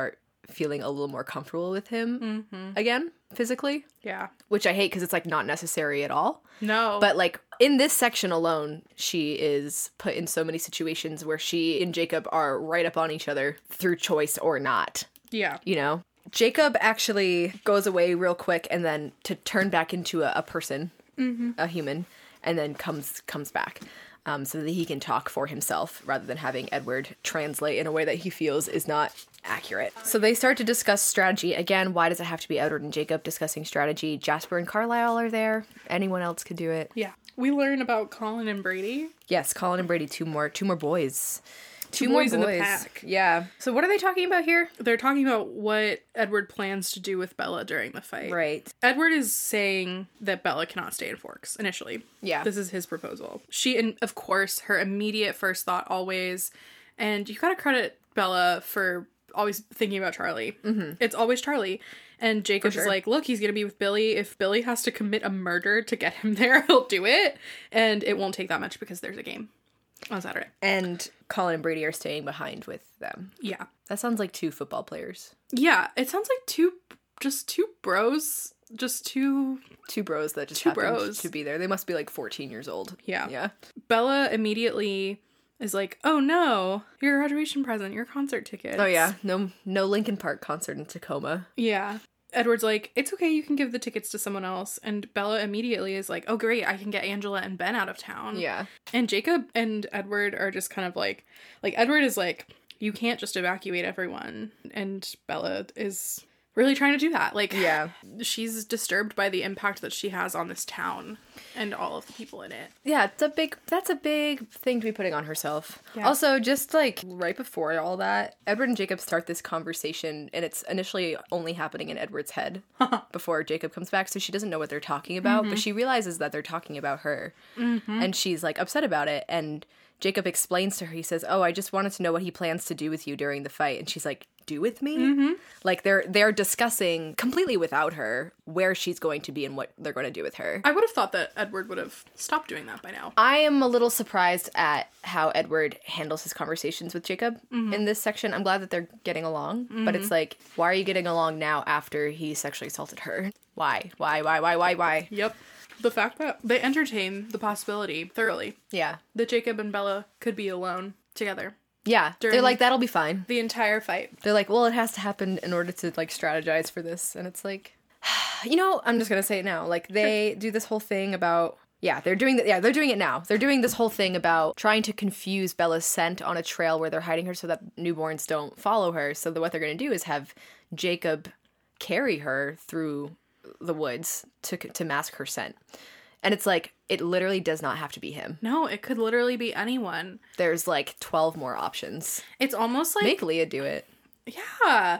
feeling a little more comfortable with him Mm-hmm. again, physically. Yeah. Which I hate because it's, like, not necessary at all. No. But, like, in this section alone, she is put in so many situations where she and Jacob are right up on each other through choice or not, yeah. you know? Jacob actually goes away real quick and then to turn back into a, a person, Mm-hmm. a human, and then comes comes back. Um, so that he can talk for himself rather than having Edward translate in a way that he feels is not accurate. So they start to discuss strategy. Again, why does it have to be Edward and Jacob discussing strategy? Jasper and Carlisle are there. Anyone else could do it. Yeah. We learn about Colin and Brady. Yes, Colin and Brady, two more two more boys. Two boys in the pack. Yeah. So what are they talking about here? They're talking about what Edward plans to do with Bella during the fight. Right. Edward is saying that Bella cannot stay in Forks, initially. Yeah. This is his proposal. She, and of course, her immediate first thought always, and you gotta credit Bella for always thinking about Charlie. Mm-hmm. It's always Charlie. And Jacob's sure. like, look, he's gonna be with Billy. If Billy has to commit a murder to get him there, he'll do it. And it won't take that much because there's a game on Saturday. And Colin and Brady are staying behind with them. Yeah. That sounds like two football players. Yeah, it sounds like two, just two bros, just two... Two bros that just Two happened bros. to be there. They must be like fourteen years old. Yeah. Yeah. Bella immediately is like, oh no, your graduation present, your concert tickets. Oh yeah. No no Linkin Park concert in Tacoma. Yeah. Edward's like, it's okay, you can give the tickets to someone else. And Bella immediately is like, oh great, I can get Angela and Ben out of town. Yeah. And Jacob and Edward are just kind of like, like Edward is like, you can't just evacuate everyone. And Bella is really trying to do that. Like, Yeah. she's disturbed by the impact that she has on this town and all of the people in it. Yeah, it's a big that's a big thing to be putting on herself. Yeah. Also, just like right before all that, Edward and Jacob start this conversation and it's initially only happening in Edward's head before Jacob comes back, so she doesn't know what they're talking about, Mm-hmm. but she realizes that they're talking about her. Mm-hmm. And she's like upset about it, and Jacob explains to her, he says, "Oh, I just wanted to know what he plans to do with you during the fight." And she's like, "Do with me?" Mm-hmm. Like they're they're discussing completely without her where she's going to be and what they're going to do with her. I would have thought that Edward would have stopped doing that by now. I am a little surprised at how Edward handles his conversations with Jacob Mm-hmm. in this section. I'm glad that they're getting along, but it's like, why are you getting along now after he sexually assaulted her? Why? Why? Why? Why? Why? Why? Yep. The fact that they entertain the possibility thoroughly Yeah. that Jacob and Bella could be alone together Yeah. During- They're like, that'll be fine. the entire fight. They're like, well, it has to happen in order to like strategize for this. And it's like, you know, I'm just going to say it now. Like they do this whole thing about, yeah, they're doing that. Yeah, they're doing it now. They're doing this whole thing about trying to confuse Bella's scent on a trail where they're hiding her so that newborns don't follow her. So that what they're going to do is have Jacob carry her through the woods to to mask her scent. And it's like, it literally does not have to be him. No, it could literally be anyone. There's like twelve more options. It's almost like Make Leah do it. yeah.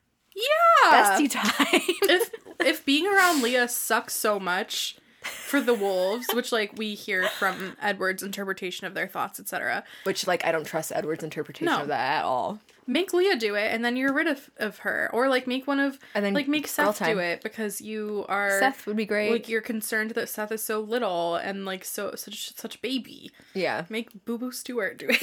Yeah. Bestie time. if if being around Leah sucks so much for the wolves, which like we hear from Edward's interpretation of their thoughts, et cetera. Which, like, I don't trust Edward's interpretation No. of that at all. Make Leah do it, and then you're rid of, of her, or like make one of And then like make girl Seth time. do it because you are Seth would be great. like you're concerned that Seth is so little and like so such such a baby. Yeah. Make Boo Boo Stewart do it.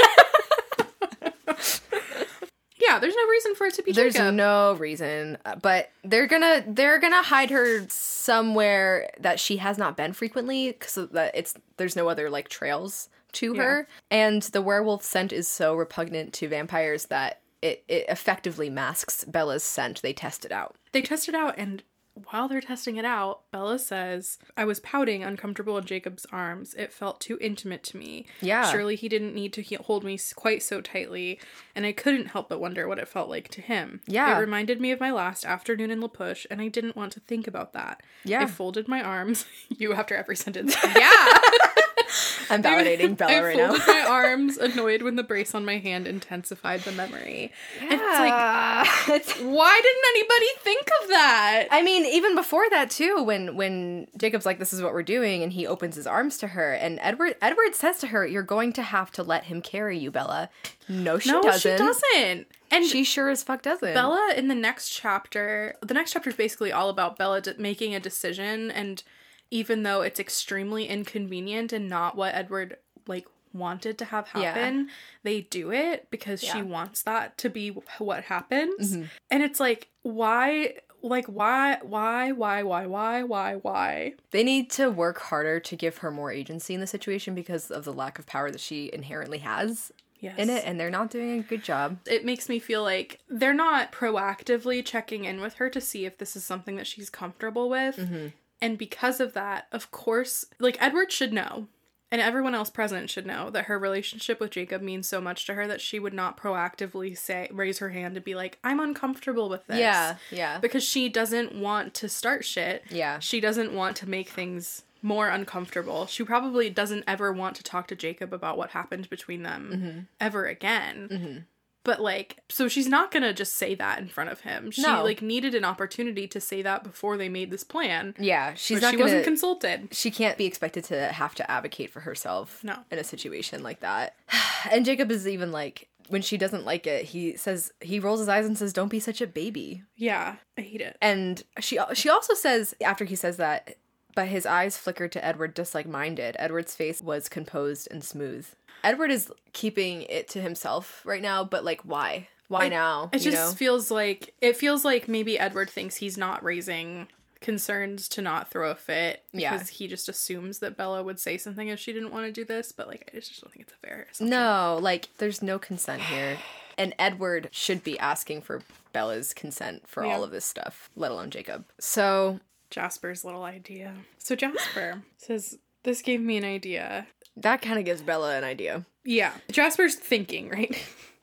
Yeah, there's no reason for it to be There's Jacob. no reason, uh, but they're gonna they're gonna hide her somewhere that she has not been frequently, so that it's there's no other like trails to her, and the werewolf scent is so repugnant to vampires that it it effectively masks Bella's scent. They test it out. They test it out, and while they're testing it out, Bella says, I was pouting, uncomfortable in Jacob's arms. It felt too intimate to me. Yeah. Surely he didn't need to he- hold me s- quite so tightly, and I couldn't help but wonder what it felt like to him. Yeah. It reminded me of my last afternoon in La Push, and I didn't want to think about that. Yeah. I folded my arms. You after every sentence. Yeah! I'm validating Bella I right now. folded my arms, annoyed when the brace on my hand intensified the memory. And it's like, Yeah. It's- why didn't anybody think of that? I mean, even before that too, when when Jacob's like, "This is what we're doing," and he opens his arms to her, and Edward Edward says to her, "You're going to have to let him carry you, Bella." No, she no, doesn't. she doesn't. And She sure as fuck doesn't. Bella in the next chapter, the next chapter is basically all about Bella de- making a decision, and even though it's extremely inconvenient and not what Edward like wanted to have Yeah. happen. They do it because Yeah. she wants that to be what happens. Mhm. And it's like, why, like, why, why, why, why, why, why, why? They need to work harder to give her more agency in the situation because of the lack of power that she inherently has Yes. in it, and they're not doing a good job. It makes me feel like they're not proactively checking in with her to see if this is something that she's comfortable with. Mm-hmm. And because of that, of course, like, Edward should know, and everyone else present should know, that her relationship with Jacob means so much to her that she would not proactively say, raise her hand and be like, I'm uncomfortable with this. Yeah, yeah. Because she doesn't want to start shit. Yeah. She doesn't want to make things more uncomfortable. She probably doesn't ever want to talk to Jacob about what happened between them Mm-hmm. ever again. Mm-hmm. But, like, so she's not gonna just say that in front of him. She, No. like, needed an opportunity to say that before they made this plan. Yeah, she's But not she gonna, wasn't consulted. she can't be expected to have to advocate for herself No. in a situation like that. And Jacob is even like, when she doesn't like it, he says, he rolls his eyes and says, don't be such a baby. Yeah, I hate it. And she she also says, after he says that, but his eyes flickered to Edward just like mine did. Edward's face was composed and smooth. Edward is keeping it to himself right now, but like, why? Why It- now? It you just know? feels like, it feels like maybe Edward thinks he's not raising concerns to not throw a fit. Yeah. Because he just assumes that Bella would say something if she didn't want to do this. But, like, I just don't think it's a fair assumption. No, like, there's no consent here. And Edward should be asking for Bella's consent for Yeah. all of this stuff, let alone Jacob. So, Jasper's little idea. So Jasper says, this gave me an idea. that kind of gives Bella an idea. Yeah. Jasper's thinking, right?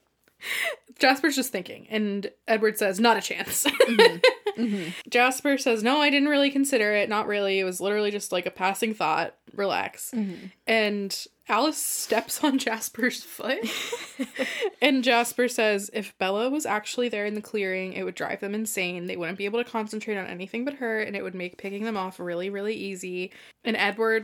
Jasper's just thinking. And Edward says, not a chance. Mm-hmm. Mm-hmm. Jasper says, no, I didn't really consider it. Not really. It was literally just like a passing thought. Relax. Mm-hmm. And Alice steps on Jasper's foot. And Jasper says, if Bella was actually there in the clearing, it would drive them insane. They wouldn't be able to concentrate on anything but her, and it would make picking them off really, really easy. And Edward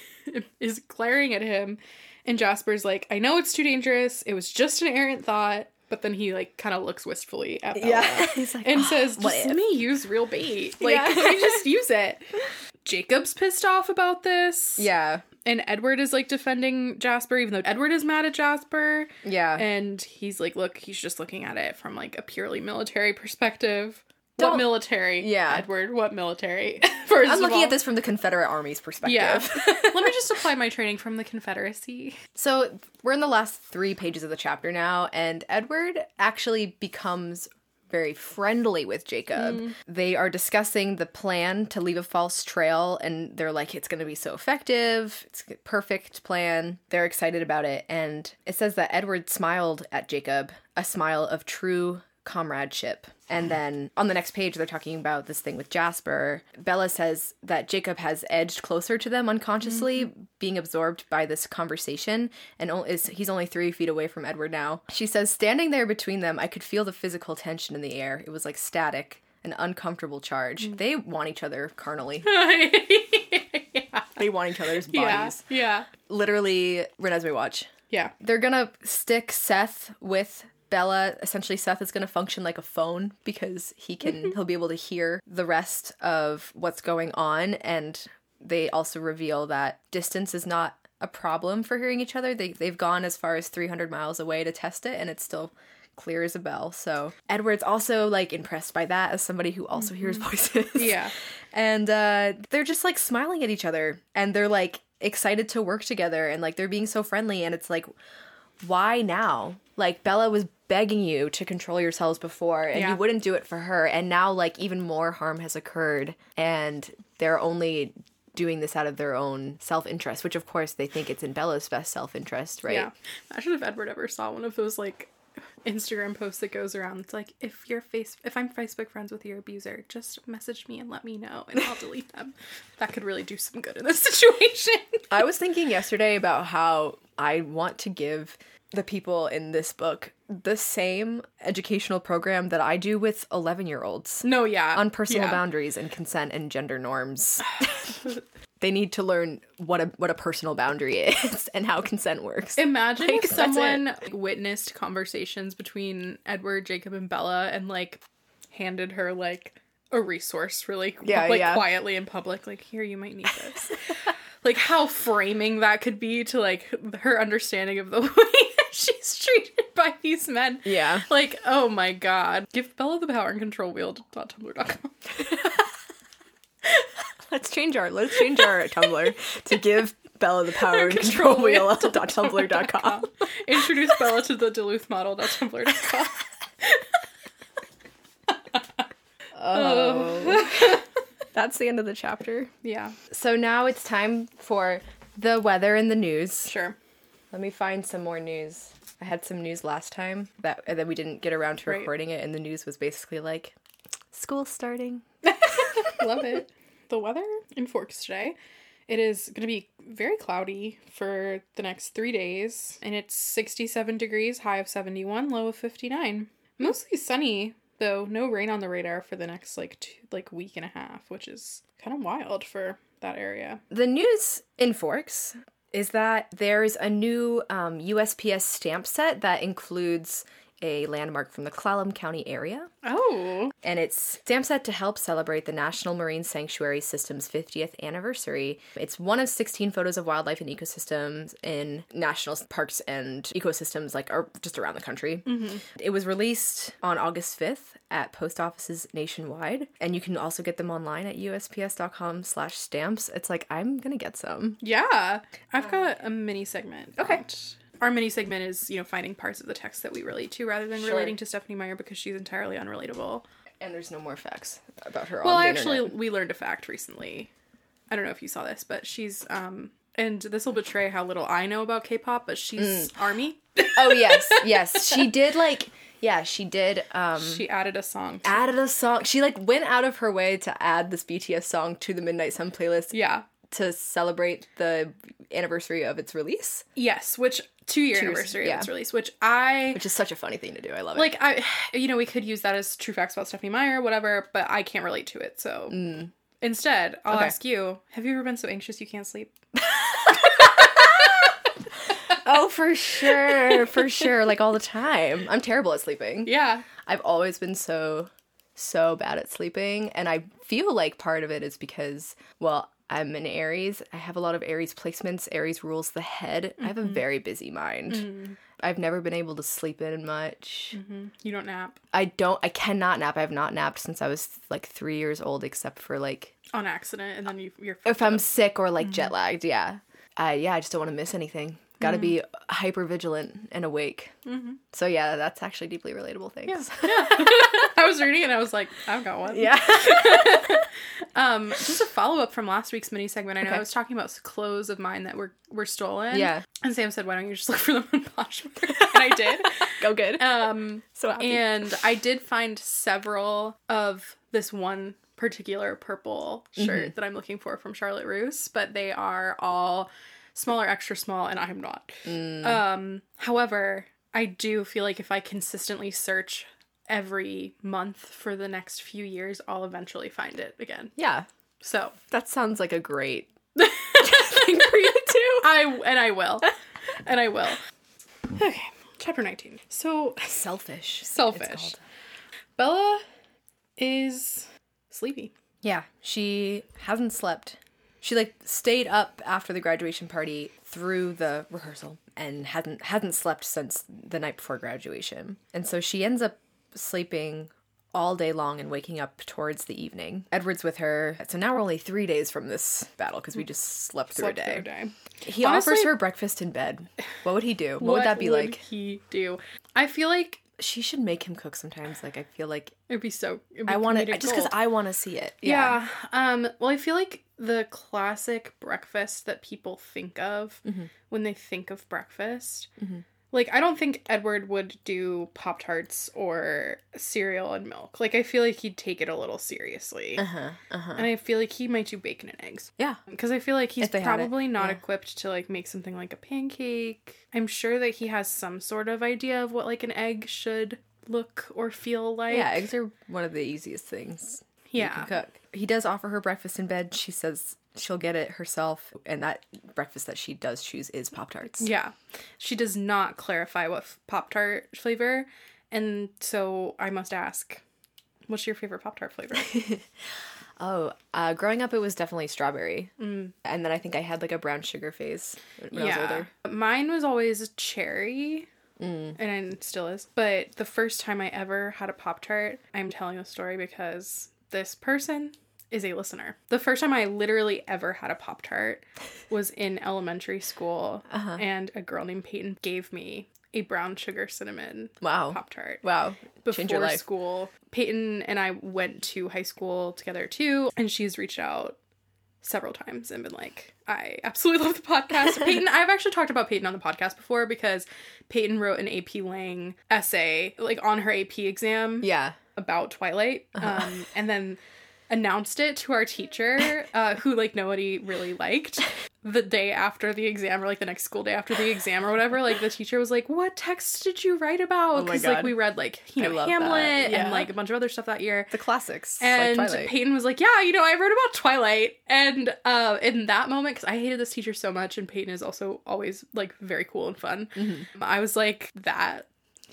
is glaring at him. And Jasper's like, I know it's too dangerous. It was just an errant thought. But then he, like, kind of looks wistfully at Bella. Yeah. He's like, And "Oh, says, what just if?" let me use real bait. Like, Yeah. let me just use it. Jacob's pissed off about this. Yeah. And Edward is, like, defending Jasper, even though Edward is mad at Jasper. Yeah. And he's like, look, he's just looking at it from, like, a purely military perspective. Don't- What military? Yeah. Edward, what military? First I'm of looking all. at this from the Confederate Army's perspective. Yeah. Let me just apply my training from the Confederacy. So we're in the last three pages of the chapter now, and Edward actually becomes very friendly with Jacob. Mm. They are discussing the plan to leave a false trail, and they're like, it's going to be so effective. It's a perfect plan. They're excited about it. And it says that Edward smiled at Jacob, a smile of true comradeship. And then on the next page, they're talking about this thing with Jasper. Bella says that Jacob has edged closer to them unconsciously, mm-hmm. being absorbed by this conversation, and o- is he's only three feet away from Edward now. She says, standing there between them, I could feel the physical tension in the air. It was like static, an uncomfortable charge. Mm. They want each other carnally. Yeah. They want each other's Yeah. bodies. Yeah. Literally, Renesmee watch. Yeah. They're gonna stick Seth with Bella. Essentially, Seth is going to function like a phone because he can he'll be able to hear the rest of what's going on. And they also reveal that distance is not a problem for hearing each other. They they've gone as far as three hundred miles away to test it, and it's still clear as a bell. So Edward's also like impressed by that as somebody who also mm-hmm. hears voices. Yeah. And uh, they're just like smiling at each other, and they're like excited to work together, and like they're being so friendly. And it's like, why now? Like, Bella was begging you to control yourselves before, and Yeah. you wouldn't do it for her, and now, like, even more harm has occurred, and they're only doing this out of their own self-interest, which, of course, they think it's in Bella's best self-interest, right? Yeah. Imagine if Edward ever saw one of those, like, Instagram posts that goes around. It's like, if you're face, if I'm Facebook friends with your abuser, just message me and let me know, and I'll delete them. That could really do some good in this situation. I was thinking yesterday about how I want to give the people in this book the same educational program that I do with eleven-year-olds. No, yeah. On personal yeah. boundaries and consent and gender norms. They need to learn what a what a personal boundary is and how consent works. Imagine Like, if that's someone it. witnessed conversations between Edward, Jacob, and Bella and, like, handed her, like, a resource really Yeah, like yeah. quietly in public. Like, here, you might need this. like how framing that could be to like her understanding of the way that she's treated by these men. Yeah. Like, oh my god. Give Bella the power and control wheel dot tumblr dot com. Let's change our let's change our Tumblr to give Bella the power and control wheel dot tumblr dot com. Introduce Bella to the Duluth model dot tumblr dot com. Oh. That's the end of the chapter. Yeah. So now it's time for the weather and the news. Sure. Let me find some more news. I had some news last time that and then we didn't get around to Right. recording it, and the news was basically like, school's starting. Love it. The weather in Forks today. It is going to be very cloudy for the next three days, and it's sixty-seven degrees, high of seventy-one, low of fifty-nine. Mostly sunny, though. No rain on the radar for the next like two, like week and a half, which is kind of wild for that area. The news in Forks is that there's a new um, U S P S stamp set that includes a landmark from the Clallam County area. Oh. And it's stamp set to help celebrate the National Marine Sanctuary System's fiftieth anniversary. It's one of sixteen photos of wildlife and ecosystems in national parks and ecosystems like are just around the country. Mm-hmm. It was released on August fifth at post offices nationwide. And you can also get them online at U S P S dot com slash stamps. It's like, I'm gonna get some. Yeah. I've got a mini segment. Okay. that- Our mini segment is, you know, finding parts of the text that we relate to rather than Sure. relating to Stephenie Meyer because she's entirely unrelatable. And there's no more facts about her Well, on the actually, internet. we learned a fact recently. I don't know if you saw this, but she's, um, and this will betray how little I know about K-pop, but she's ARMY. Oh, yes, yes. She did, like, yeah, she did, um... She added a song. To, added a song. She, like, went out of her way to add this B T S song to the Midnight Sun playlist yeah. to celebrate the anniversary of its release. Yes, which, two-year Two years, anniversary yeah. of its release, which I... Which is such a funny thing to do. I love it. Like, I, you know, we could use that as true facts about Stephenie Meyer, whatever, but I can't relate to it, so... Mm. Instead, I'll Okay. ask you, have you ever been so anxious you can't sleep? Oh, for sure. For sure. Like, all the time. I'm terrible at sleeping. Yeah. I've always been so, so bad at sleeping. And I feel like part of it is because, well, I'm an Aries. I have a lot of Aries placements. Aries rules the head. Mm-hmm. I have a very busy mind. Mm-hmm. I've never been able to sleep in much. Mm-hmm. You don't nap? I don't, I cannot nap. I have not napped since I was like three years old, except for like... On accident, and then you, you're... If I'm sick or like mm-hmm. jet lagged, yeah. I, yeah, I just don't want to miss anything. Gotta mm-hmm. be hyper vigilant and awake. Mm-hmm. So yeah, that's actually deeply relatable. Thanks. Yeah. yeah. I was reading it and I was like, I've got one. Yeah. um, just a follow up from last week's mini segment. I know okay. I was talking about clothes of mine that were were stolen. Yeah. And Sam said, "Why don't you just look for them on Poshmark?" And I did. Go good. Um, so happy. And I did find several of this one particular purple shirt mm-hmm. that I'm looking for from Charlotte Russe, but they are all small or extra small, and I'm not. Mm. Um, however, I do feel like if I consistently search every month for the next few years, I'll eventually find it again. Yeah. So. That sounds like a great thing for you to do. I, and I will. And I will. Okay. Chapter nineteen. So. Selfish. Selfish. Bella is sleepy. Yeah. She hasn't slept. She, like, stayed up after the graduation party through the rehearsal and hadn't hadn't slept since the night before graduation. And so she ends up sleeping all day long and waking up towards the evening. Edward's with her. So now we're only three days from this battle because we just slept through slept a day. Through a day. He Honestly, offers her breakfast in bed. What would he do? What, what would that be would like? he do? I feel like... She should make him cook sometimes. Like, I feel like... It'd be so... It'd be I want to... Just because I want to see it. Yeah. yeah. Um. Well, I feel like the classic breakfast that people think of mm-hmm. when they think of breakfast... Mm-hmm. Like, I don't think Edward would do Pop-Tarts or cereal and milk. Like, I feel like he'd take it a little seriously. Uh-huh, uh-huh. And I feel like he might do bacon and eggs. Yeah. Because I feel like he's probably not yeah. equipped to, like, make something like a pancake. I'm sure that he has some sort of idea of what, like, an egg should look or feel like. Yeah, eggs are one of the easiest things yeah. you can cook. He does offer her breakfast in bed. She says... She'll get it herself, and that breakfast that she does choose is Pop-Tarts. Yeah. She does not clarify what f- Pop-Tart flavor, and so I must ask, what's your favorite Pop-Tart flavor? Oh, uh, growing up, it was definitely strawberry. Mm. And then I think I had like a brown sugar phase when yeah. I was older. Mine was always cherry. Mm. And it still is. But the first time I ever had a Pop-Tart, I'm telling a story because this person is a listener. The first time I literally ever had a Pop-Tart was in elementary school. Uh-huh. And a girl named Peyton gave me a brown sugar cinnamon wow. Pop-Tart. Wow. Before your life. School. Peyton and I went to high school together too. And she's reached out several times and been like, I absolutely love the podcast. Peyton, I've actually talked about Peyton on the podcast before because Peyton wrote an A P Lang essay, like, on her A P exam. Yeah. About Twilight. Uh-huh. Um, and then announced it to our teacher, uh, who, like, nobody really liked. The day after the exam, or, like, the next school day after the exam or whatever, like, the teacher was like, what text did you write about? Because, oh like, we read, like, you know, Hamlet yeah. and, like, a bunch of other stuff that year. The classics. And like Peyton was like, yeah, you know, I wrote about Twilight. And uh, in that moment, because I hated this teacher so much, and Peyton is also always, like, very cool and fun, mm-hmm. I was like, that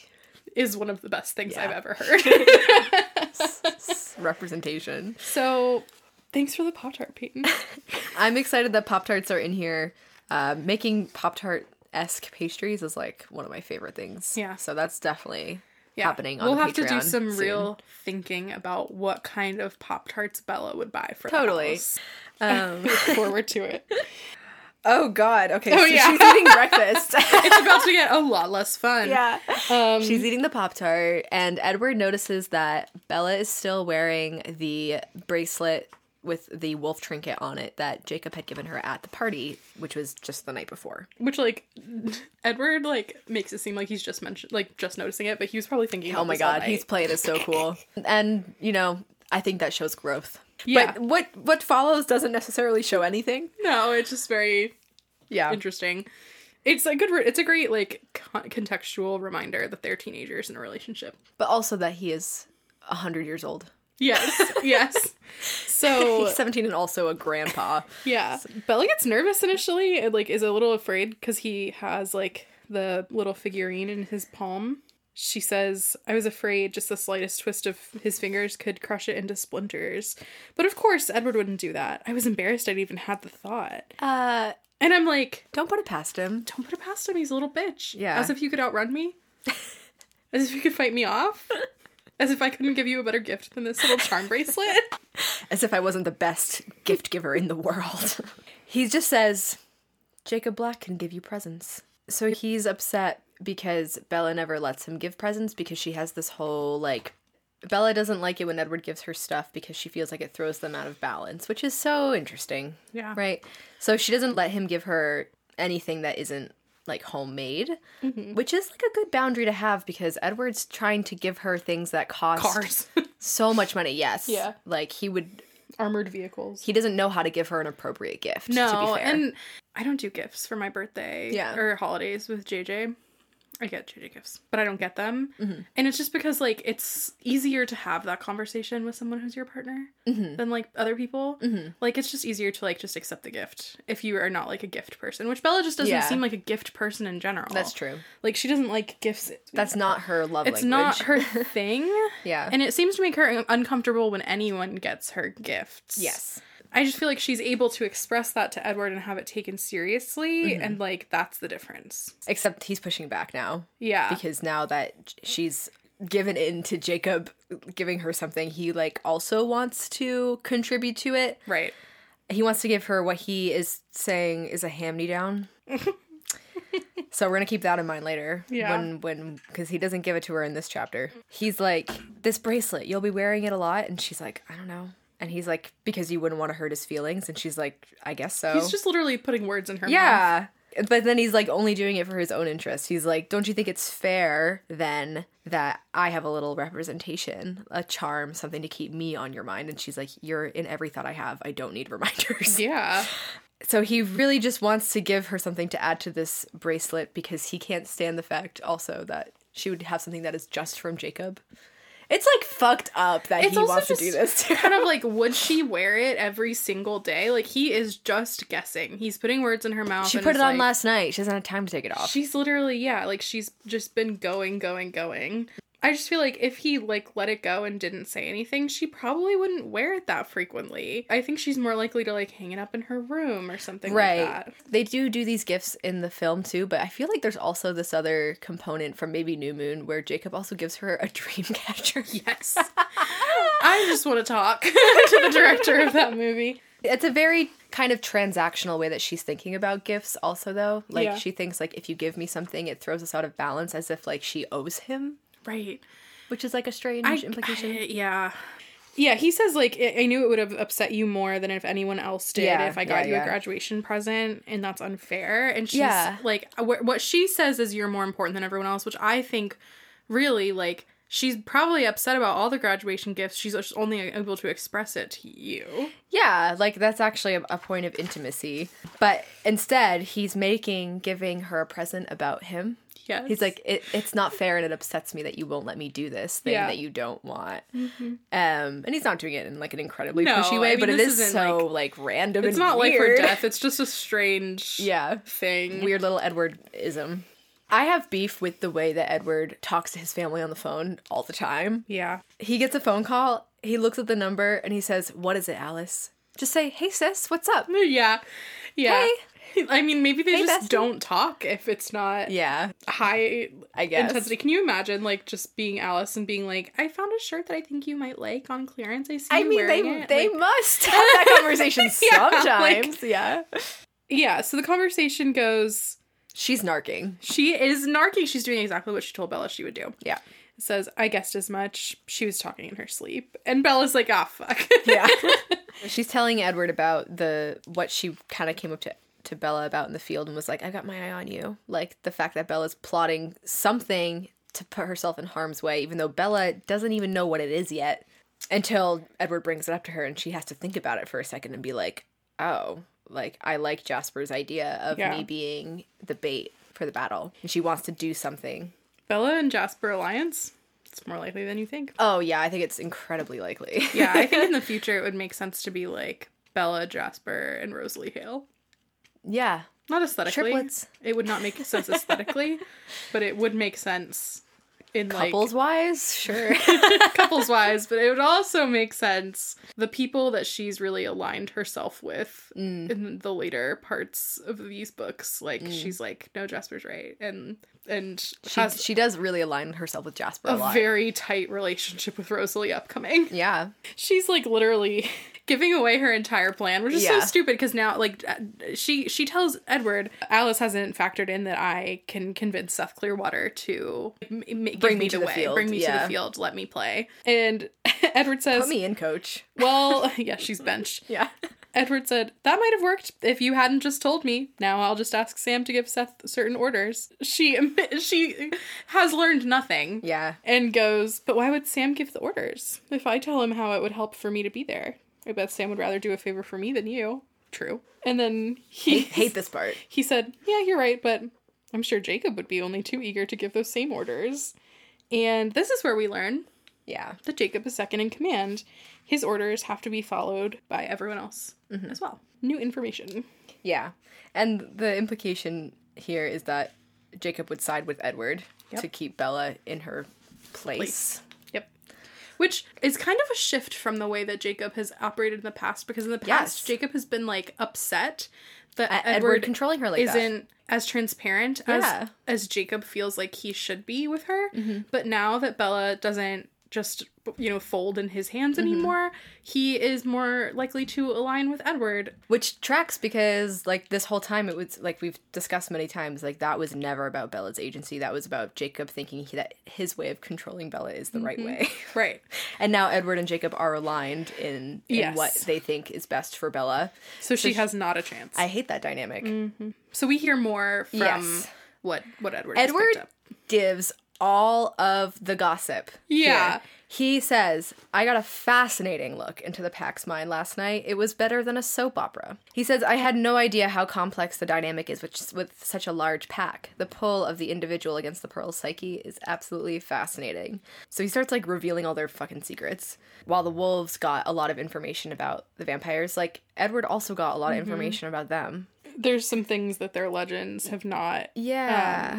is one of the best things yeah. I've ever heard. Representation. So... thanks for the Pop-Tart, Peyton. I'm excited that Pop-Tarts are in here. Uh, making Pop-Tart-esque pastries is, like, one of my favorite things. Yeah. So that's definitely yeah. happening on we'll the have Patreon to do some soon. real thinking about what kind of Pop-Tarts Bella would buy for totally. the house. Um, look forward to it. Oh, God. Okay, oh, so yeah. she's eating breakfast. It's about to get a lot less fun. Yeah. Um, she's eating the Pop-Tart, and Edward notices that Bella is still wearing the bracelet with the wolf trinket on it that Jacob had given her at the party, which was just the night before. Which, like, Edward, like, makes it seem like he's just mentioned, like, just noticing it, but he was probably thinking about oh my this all God, night. he's playing it so cool. And, you know, I think that shows growth. Yeah. But what, what follows doesn't necessarily show anything. No, it's just very yeah interesting. It's a good, re- it's a great, like, con- contextual reminder that they're teenagers in a relationship. But also that he is a hundred years old. Yes, yes. So he's seventeen and also a grandpa. Yeah. Bella gets nervous initially and, like, is a little afraid because he has, like, the little figurine in his palm. She says, I was afraid just the slightest twist of his fingers could crush it into splinters. But of course, Edward wouldn't do that. I was embarrassed I'd even had the thought. Uh, and I'm like... don't put it past him. Don't put it past him. He's a little bitch. Yeah. As if you could outrun me. As if you could fight me off. As if I couldn't give you a better gift than this little charm bracelet. As if I wasn't the best gift giver in the world. He just says, Jacob Black can give you presents. So he's upset because Bella never lets him give presents because she has this whole, like... Bella doesn't like it when Edward gives her stuff because she feels like it throws them out of balance, which is so interesting. Yeah. Right? So she doesn't let him give her anything that isn't, like, homemade, mm-hmm. which is, like, a good boundary to have because Edward's trying to give her things that cost cars so much money. Yes. Yeah. Like, he would... armored vehicles. He doesn't know how to give her an appropriate gift, no, to be fair. And I don't do gifts for my birthday yeah. or holidays with J J. I get J J gifts, but I don't get them. Mm-hmm. And it's just because, like, it's easier to have that conversation with someone who's your partner mm-hmm. than, like, other people. Mm-hmm. Like, it's just easier to, like, just accept the gift if you are not, like, a gift person, which Bella just doesn't yeah. seem like a gift person in general. That's true. Like, she doesn't like gifts. That's not her love it's language. It's not her thing. Yeah. And it seems to make her uncomfortable when anyone gets her gifts. Yes. I just feel like she's able to express that to Edward and have it taken seriously, mm-hmm. and, like, that's the difference. Except he's pushing back now. Yeah. Because now that she's given in to Jacob giving her something, he, like, also wants to contribute to it. Right. He wants to give her what he is saying is a hand-me-down. So we're gonna keep that in mind later. Yeah. When, when, because he doesn't give it to her in this chapter. He's like, this bracelet, you'll be wearing it a lot? And she's like, I don't know. And he's like, because you wouldn't want to hurt his feelings. And she's like, I guess so. He's just literally putting words in her yeah. mouth. Yeah. But then he's like only doing it for his own interest. He's like, don't you think it's fair then that I have a little representation, a charm, something to keep me on your mind? And she's like, you're in every thought I have. I don't need reminders. Yeah. So he really just wants to give her something to add to this bracelet because he can't stand the fact also that she would have something that is just from Jacob. It's, like, fucked up that it's he wants to do this. Kind of like, would she wear it every single day? Like, he is just guessing. He's putting words in her mouth. She and put it on like, last night. She doesn't have time to take it off. She's literally, yeah, like, she's just been going, going, going. I just feel like if he, like, let it go and didn't say anything, she probably wouldn't wear it that frequently. I think she's more likely to, like, hang it up in her room or something right. like that. They do do these gifts in the film, too, but I feel like there's also this other component from maybe New Moon where Jacob also gives her a dream catcher. Yes. I just want to talk to the director of that movie. It's a very kind of transactional way that she's thinking about gifts also, though. Like, Yeah. she thinks, like, if you give me something, it throws us out of balance, as if, like, she owes him. Right. Which is, like, a strange I, implication. I- yeah. Yeah, he says, like, I I knew it would have upset you more than if anyone else did Yeah, if I got yeah, you yeah. a graduation present, and that's unfair. And she's, Yeah. like, wh- what she says is you're more important than everyone else, which I think, really, like, she's probably upset about all the graduation gifts. She's just only able to express it to you. Yeah, like, that's actually a, a point of intimacy. But instead, he's making giving her a present about him. Yes. He's like, it, it's not fair and it upsets me that you won't let me do this thing Yeah. that you don't want. Mm-hmm. Um, and he's not doing it in, like, an incredibly No, pushy way, I mean, but it this is isn't, so, like- like, random It's and not life weird. or death. It's just a strange Yeah. thing. Weird little Edward-ism. I have beef with the way that Edward talks to his family on the phone all the time. Yeah. He gets a phone call, he looks at the number, and he says, "What is it, Alice?" Just say, "Hey, sis, what's up?" Yeah. Yeah. Hey. I mean, maybe they Hey, just bestie. don't talk if it's not Yeah, high I guess. intensity. Can you imagine, like, just being Alice and being like, I found a shirt that I think you might like on clearance. I see I you mean, they wearing it. they Like, must have that conversation Yeah, sometimes. yeah. yeah, so the conversation goes, She's narking. she is narky. She's doing exactly what she told Bella she would do. Yeah. It says, I guessed as much. She was talking in her sleep. And Bella's like, ah, fuck. Yeah. She's telling Edward about the what she kind of came up to to Bella about in the field and was like, "I got my eye on you." Like, the fact that Bella's plotting something to put herself in harm's way, even though Bella doesn't even know what it is yet, until Edward brings it up to her and she has to think about it for a second and be like, "Oh, like, I like Jasper's idea of Yeah. me being the bait for the battle." And she wants to do something. Bella and Jasper alliance? It's more likely than you think. Oh, yeah, I think it's incredibly likely. Yeah, I think in the future it would make sense to be like Bella, Jasper, and Rosalie Hale. Yeah. Not aesthetically. Triplets. It would not make sense aesthetically, but it would make sense in Couples wise, sure. like couples wise, but it would also make sense the people that she's really aligned herself with Mm. in the later parts of these books. Like she's like, no, Jasper's right. And and She, has she does really align herself with Jasper a, a lot. very tight relationship with Rosalie upcoming. Yeah. She's like literally giving away her entire plan, which is Yeah. so stupid because now like uh, she she tells Edward, Alice hasn't factored in that I can convince Seth Clearwater to m- m- give Bring me, me to the the way, field, bring me to yeah. the field, let me play. And Edward says, Put me in, coach. well, yeah, she's benched. Yeah. Edward said, that might have worked if you hadn't just told me. Now I'll just ask Sam to give Seth certain orders. She she has learned nothing. Yeah. And goes, but why would Sam give the orders? If I tell him how it would help for me to be there, I bet Sam would rather do a favor for me than you. True. And then he Hate, hate this part. he said, yeah, you're right, but I'm sure Jacob would be only too eager to give those same orders. And this is where we learn Yeah. that Jacob is second in command. His orders have to be followed by everyone else as well. New information. Yeah. And the implication here is that Jacob would side with Edward Yep. to keep Bella in her place. Place. Yep. Which is kind of a shift from the way that Jacob has operated in the past, because in the past, Yes. Jacob has been, like, upset that At Edward, Edward controlling her like that. isn't as transparent as, Yeah. as Jacob feels like he should be with her. But now that Bella doesn't just, you know, fold in his hands anymore, he is more likely to align with Edward. Which tracks because, like, this whole time it was, like, we've discussed many times, like, that was never about Bella's agency. That was about Jacob thinking he, that his way of controlling Bella is the right way. Right. And now Edward and Jacob are aligned in, in Yes. what they think is best for Bella. So she sh- has not a chance. I hate that dynamic. so we hear more from Yes. what, what Edward has Edward picked up. gives all of the gossip. Yeah. here. He says, I got a fascinating look into the Pack's mind last night. It was better than a soap opera. He says, I had no idea how complex the dynamic is with, with such a large pack. The pull of the individual against the Pearl's psyche is absolutely fascinating. So he starts, like, revealing all their fucking secrets. While the wolves got a lot of information about the vampires, like, Edward also got a lot of information about them. There's some things that their legends have not Yeah.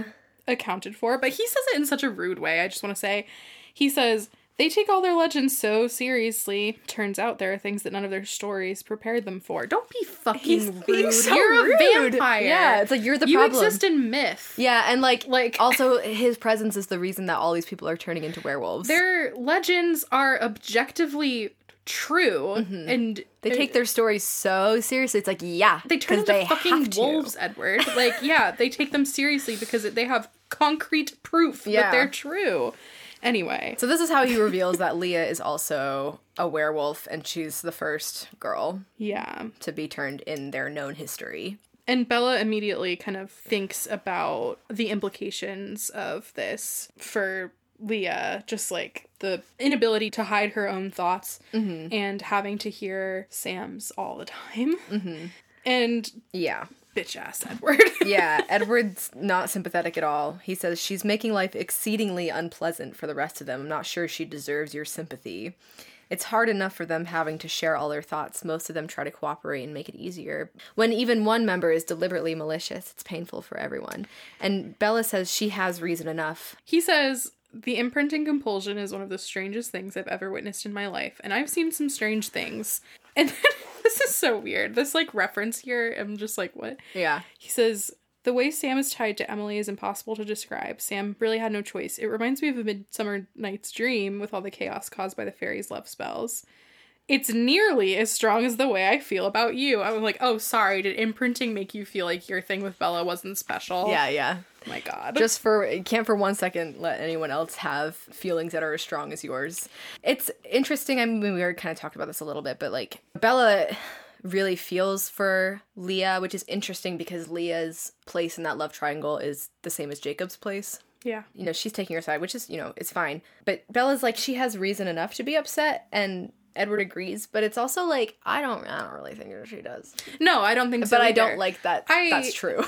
accounted for. But he says it in such a rude way. I just want to say, he says, they take all their legends so seriously. Turns out there are things that none of their stories prepared them for. Don't be fucking He's rude. being so You're rude. a vampire. Yeah, it's like you're the you problem. You exist in myth. Yeah, and like, Like also his presence is the reason that all these people are turning into werewolves. Their legends are objectively true, mm-hmm. and they take their stories so seriously. It's like, yeah, they turn into they fucking wolves, Edward. Like, yeah, they take them seriously because they have concrete proof yeah. that they're true. Anyway. So this is how he reveals that Leah is also a werewolf, and she's the first girl yeah. to be turned in their known history. And Bella immediately kind of thinks about the implications of this for Leah, just like the inability to hide her own thoughts mm-hmm. and having to hear Sam's all the time. Mm-hmm. And yeah. bitch ass Edward. Yeah, Edward's not sympathetic at all. He says, she's making life exceedingly unpleasant for the rest of them. I'm not sure she deserves your sympathy. It's hard enough for them having to share all their thoughts. Most of them try to cooperate and make it easier. When even one member is deliberately malicious, it's painful for everyone. And Bella says she has reason enough. He says, the imprinting compulsion is one of the strangest things I've ever witnessed in my life. And I've seen some strange things. And this is so weird. This, like, reference here, I'm just like, what? Yeah. He says, the way Sam is tied to Emily is impossible to describe. Sam really had no choice. It reminds me of A Midsummer Night's Dream with all the chaos caused by the fairies' love spells. It's nearly as strong as the way I feel about you. I was like, oh, sorry. Did imprinting make you feel like your thing with Bella wasn't special? Yeah, yeah. Oh my God. Just for, you can't for one second let anyone else have feelings that are as strong as yours. It's interesting. I mean, we were kind of talking about this a little bit, but like, Bella really feels for Leah, which is interesting because Leah's place in that love triangle is the same as Jacob's place. Yeah. You know, she's taking her side, which is, you know, it's fine. But Bella's like, she has reason enough to be upset, and Edward agrees, but it's also like, I don't I don't really think that she does. No, I don't think so But either. I don't like that I, that's true.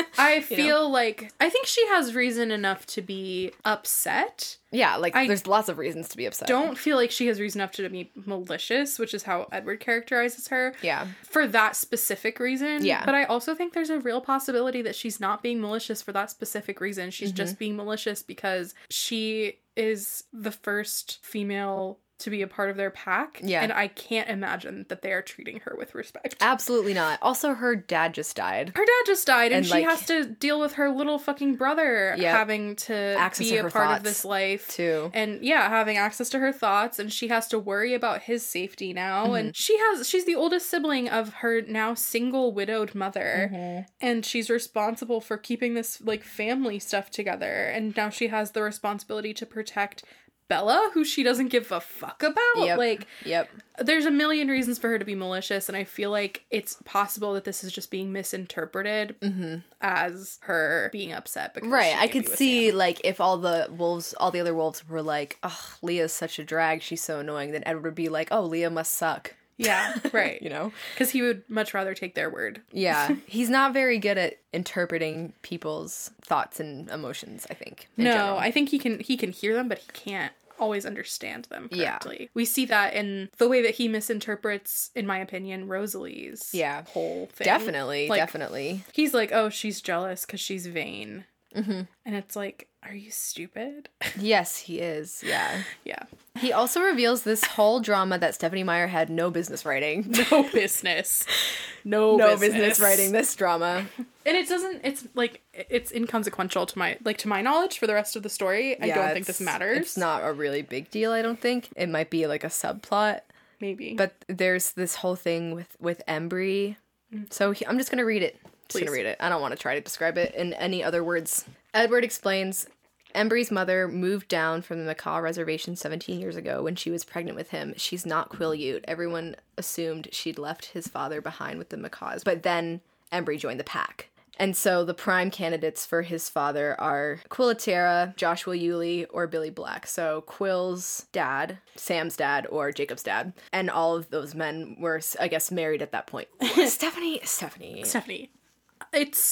I feel you know? like, I think she has reason enough to be upset. Yeah, like, I there's lots of reasons to be upset. Don't feel like she has reason enough to be malicious, which is how Edward characterizes her. Yeah. For that specific reason. Yeah. But I also think there's a real possibility that she's not being malicious for that specific reason. She's mm-hmm. just being malicious because she is the first female to be a part of their pack. Yeah. And I can't imagine that they are treating her with respect. Absolutely not. Also, her dad just died. Her dad just died, and, and she like, has to deal with her little fucking brother yep. having to access be to a her part of this life. Too. And yeah, having access to her thoughts, and she has to worry about his safety now. Mm-hmm. And she has she's the oldest sibling of her now single widowed mother. Mm-hmm. And she's responsible for keeping this like family stuff together. And now she has the responsibility to protect Bella, who she doesn't give a fuck about. Yep. Like, yep. There's a million reasons for her to be malicious, and I feel like it's possible that this is just being misinterpreted mm-hmm. as her being upset. Because right, I could see, Sam. like, if all the wolves, all the other wolves were like, oh, Leah's such a drag, she's so annoying, then Edward would be like, oh, Leah must suck. Yeah, right. You know? Because he would much rather take their word. Yeah. He's not very good at interpreting people's thoughts and emotions, I think. No, general. I think he can he can hear them, but he can't always understand them correctly. Yeah. We see that in the way that he misinterprets, in my opinion, Rosalie's yeah. whole thing. Definitely, like, definitely. He's like, oh, she's jealous because she's vain. Mm-hmm. And it's like, are you stupid? Yes, he is. Yeah. Yeah. He also reveals this whole drama that Stephenie Meyer had no business writing. No business. No, no business. business writing this drama. And it doesn't, it's like, it's inconsequential to my, like, to my knowledge for the rest of the story. I yeah, don't think this matters. It's not a really big deal, I don't think. It might be like a subplot. Maybe. But there's this whole thing with, with Embry. Mm. So he, I'm just going to read it. Just gonna read it. I don't want to try to describe it in any other words. Edward explains, Embry's mother moved down from the Macaw Reservation seventeen years ago when she was pregnant with him. She's not Quileute. Everyone assumed she'd left his father behind with the Macaws, but then Embry joined the pack. And so the prime candidates for his father are Quilletera, Joshua Yulee, or Billy Black. So Quill's dad, Sam's dad, or Jacob's dad. And all of those men were, I guess, married at that point. Stephenie, Stephenie. Stephenie. It's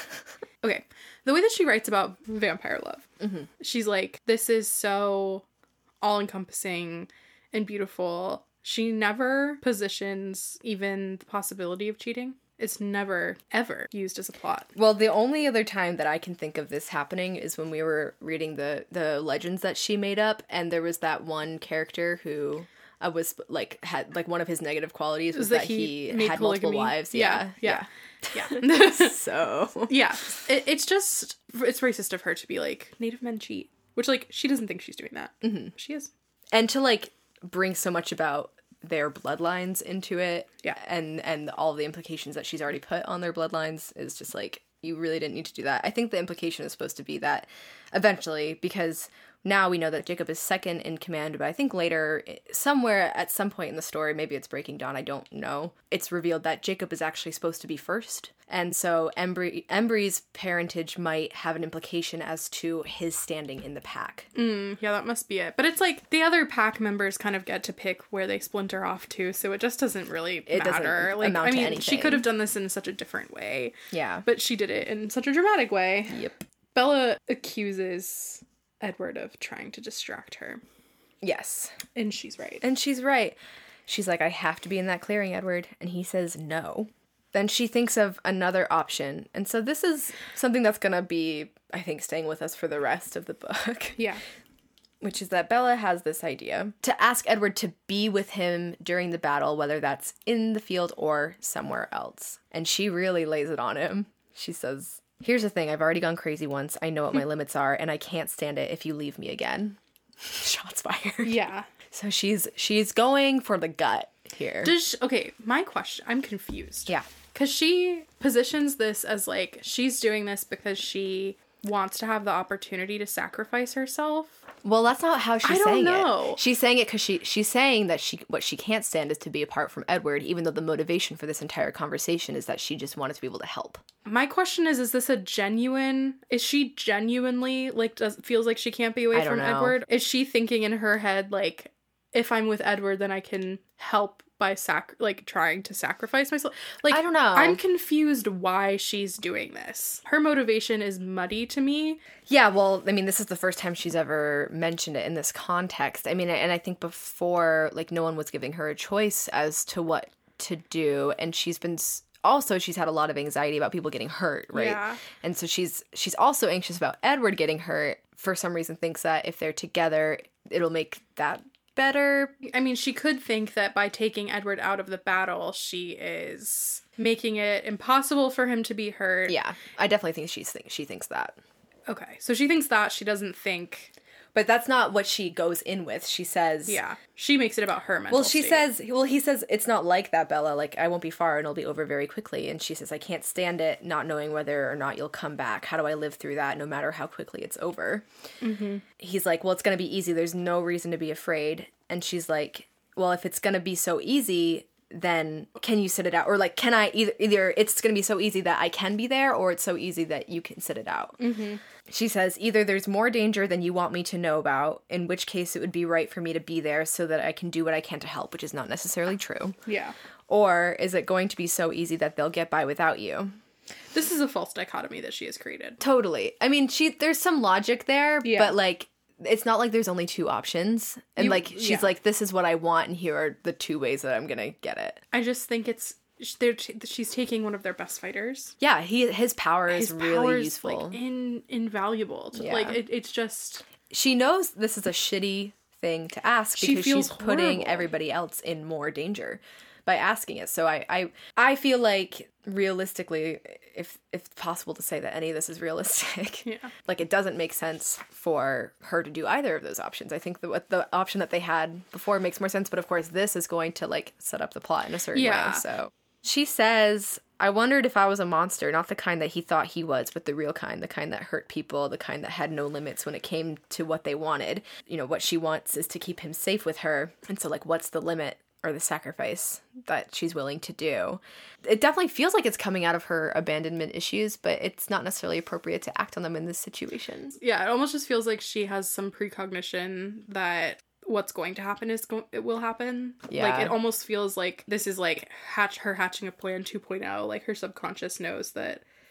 okay. The way that she writes about vampire love, mm-hmm. she's like, this is so all-encompassing and beautiful. She never positions even the possibility of cheating. it's never, ever used as a plot. Well, the only other time that I can think of this happening is when we were reading the, the legends that she made up, and there was that one character who uh, was, like, had, like, one of his negative qualities was, was that, that he, he had polygamy? multiple wives. Yeah, yeah. Yeah. yeah. so. Yeah. It, it's just, it's racist of her to be like, Native men cheat. Which, like, she doesn't think she's doing that. Mm-hmm. She is. And to, like, bring so much about their bloodlines into it, yeah, and and all the implications that she's already put on their bloodlines is just like, you really didn't need to do that. I think the implication is supposed to be that eventually, because now we know that Jacob is second in command, but I think later, somewhere at some point in the story, maybe it's Breaking Dawn, I don't know, it's revealed that Jacob is actually supposed to be first. And so Embry, Embry's parentage might have an implication as to his standing in the pack. Mm, yeah, that must be it. But it's like the other pack members kind of get to pick where they splinter off to, so it just doesn't really it matter. Doesn't like, amount I mean, to anything. She could have done this in such a different way. Yeah. But she did it in such a dramatic way. Yep. Bella accuses Edward of trying to distract her. Yes. And she's right. And she's right. She's like, I have to be in that clearing, Edward. And he says no. Then she thinks of another option. And so this is something that's going to be, I think, staying with us for the rest of the book. Yeah. Which is that Bella has this idea to ask Edward to be with him during the battle, whether that's in the field or somewhere else. And she really lays it on him. She says, here's the thing, I've already gone crazy once. I know what my limits are, and I can't stand it if you leave me again. Shots fired. Yeah. So she's she's going for the gut here. Does she, okay, my question, I'm confused. Yeah. Because she positions this as, like, she's doing this because she wants to have the opportunity to sacrifice herself. Well, that's not how she's I saying don't know. it. She's saying it because she, she's saying that she what she can't stand is to be apart from Edward, even though the motivation for this entire conversation is that she just wanted to be able to help. My question is, is this a genuine... Is she genuinely, like, does feels like she can't be away I from don't know. Edward? Is she thinking in her head, like, if I'm with Edward, then I can help by sac like trying to sacrifice myself? Like, I don't know. I'm confused why she's doing this. Her motivation is muddy to me. Yeah, well, I mean, this is the first time she's ever mentioned it in this context. I mean, and I think before, like, no one was giving her a choice as to what to do, and she's been also she's had a lot of anxiety about people getting hurt, right? Yeah. And so she's she's also anxious about Edward getting hurt. For some reason, thinks that if they're together, it'll make that better. I mean, she could think that by taking Edward out of the battle, she is making it impossible for him to be hurt. Yeah, I definitely think she's th- she thinks that. Okay, so she thinks that. She doesn't think... But that's not what she goes in with. She says... Yeah, she makes it about her mental Well, she state. says... Well, he says, it's not like that, Bella. Like, I won't be far and it'll be over very quickly. And she says, I can't stand it, not knowing whether or not you'll come back. How do I live through that, no matter how quickly it's over? Mm-hmm. He's like, well, it's going to be easy. There's no reason to be afraid. And she's like, well, if it's going to be so easy, then can you sit it out? Or, like, can I either... Either it's going to be so easy that I can be there, or it's so easy that you can sit it out. Mm-hmm. She says, either there's more danger than you want me to know about, in which case it would be right for me to be there so that I can do what I can to help, which is not necessarily true. Yeah. Or is it going to be so easy that they'll get by without you? This is a false dichotomy that she has created. Totally. I mean, she there's some logic there, Yeah. but, like, it's not like there's only two options. And, You- like, she's yeah. like, this is what I want, and here are the two ways that I'm gonna get it. I just think it's... They're t- she's taking one of their best fighters. Yeah, he his power is His really power is, useful. like, in, invaluable. To, Yeah. Like, it, it's just... She knows this is a shitty thing to ask She because feels she's putting horrible. everybody else in more danger by asking it. So I, I I feel like realistically, if if it's possible to say that any of this is realistic, Yeah. like, it doesn't make sense for her to do either of those options. I think the what the option that they had before makes more sense, but of course this is going to, like, set up the plot in a certain Yeah. way. So she says, I wondered if I was a monster, not the kind that he thought he was, but the real kind, the kind that hurt people, the kind that had no limits when it came to what they wanted. You know, what she wants is to keep him safe with her. And so, like, what's the limit or the sacrifice that she's willing to do? It definitely feels like it's coming out of her abandonment issues, but it's not necessarily appropriate to act on them in this situation. Yeah, it almost just feels like she has some precognition that what's going to happen is go- it will happen. Yeah. Like, it almost feels like this is, like, hatch her hatching a plan two point oh. Like, her subconscious knows that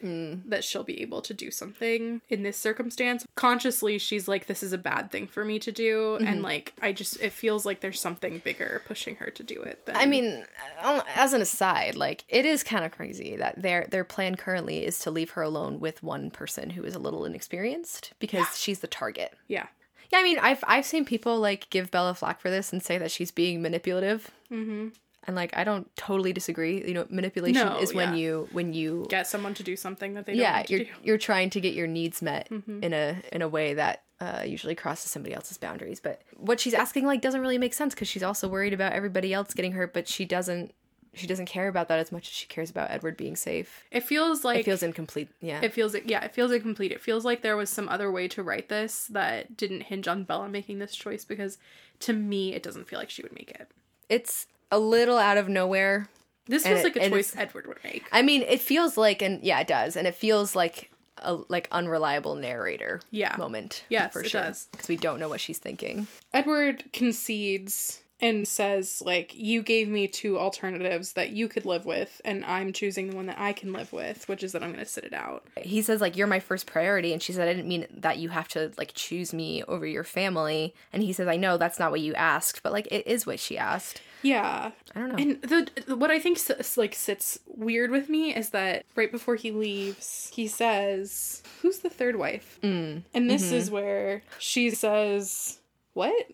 mm. that she'll be able to do something in this circumstance. Consciously, she's like, this is a bad thing for me to do. Mm-hmm. And like, I just, it feels like there's something bigger pushing her to do it. Than... I mean, as an aside, like, it is kind of crazy that their their plan currently is to leave her alone with one person who is a little inexperienced because yeah. she's the target. Yeah. Yeah, I mean, I've I've seen people, like, give Bella flack for this and say that she's being manipulative. Mm-hmm. And, like, I don't totally disagree. You know, manipulation no, is when yeah. you when you get someone to do something that they don't yeah, want to you're do. You're trying to get your needs met mm-hmm. in a in a way that uh, usually crosses somebody else's boundaries. But what she's asking, like, doesn't really make sense because she's also worried about everybody else getting hurt, but she doesn't she doesn't care about that as much as she cares about Edward being safe. It feels like it feels incomplete. Yeah, it feels yeah, it feels incomplete. It feels like there was some other way to write this that didn't hinge on Bella making this choice because to me, it doesn't feel like she would make it. It's a little out of nowhere. This feels like a choice Edward would make. I mean, it feels like, and yeah, it does, and it feels like a like unreliable narrator yeah. moment. Yes, for it sure, does. Because we don't know what she's thinking. Edward concedes and says, like, you gave me two alternatives that you could live with, and I'm choosing the one that I can live with, which is that I'm going to sit it out. He says, like, you're my first priority, and she said, I didn't mean that you have to, like, choose me over your family. And he says, I know that's not what you asked, but, like, it is what she asked. Yeah. I don't know. And the what I think, like, sits weird with me is that right before he leaves, he says, who's the third wife? Mm. And this mm-hmm. is where she says, what?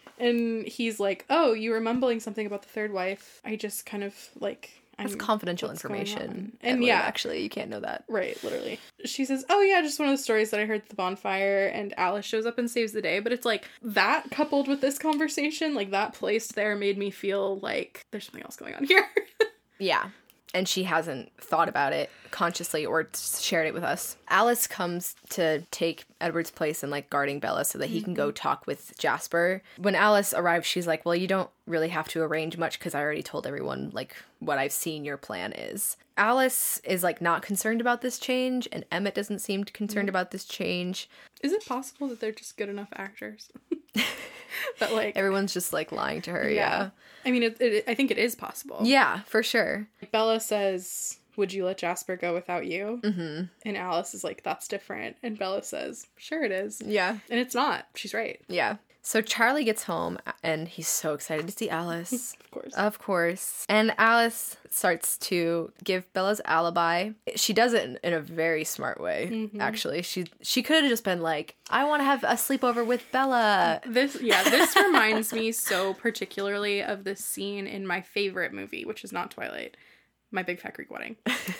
And he's like, oh, you were mumbling something about the third wife. I just kind of, like... That's I'm, confidential information. And Edward, yeah. Actually, you can't know that. Right, literally. She says, oh yeah, just one of the stories that I heard at the bonfire, and Alice shows up and saves the day. But it's like, that coupled with this conversation, like, that placed there made me feel like there's something else going on here. Yeah. And she hasn't thought about it consciously or shared it with us. Alice comes to take Edward's place in, like, guarding Bella so that he mm-hmm. can go talk with Jasper. When Alice arrives, she's like, well, you don't really have to arrange much because I already told everyone, like, what I've seen your plan is. Alice is, like, not concerned about this change, and Emmett doesn't seem concerned mm-hmm. about this change. Is it possible that they're just good enough actors? That, like... Everyone's just, like, lying to her, yeah. yeah. I mean, it, it, I think it is possible. Yeah, for sure. Bella says, would you let Jasper go without you? Mm-hmm. And Alice is like, that's different. And Bella says, sure it is. Yeah. And it's not. She's right. Yeah. So Charlie gets home, and he's so excited to see Alice. Of course. Of course. And Alice starts to give Bella's alibi. She does it in, in a very smart way, mm-hmm. actually. She she could have just been like, I want to have a sleepover with Bella. This, yeah, this reminds me so particularly of this scene in my favorite movie, which is not Twilight. My Big Fat Greek Wedding,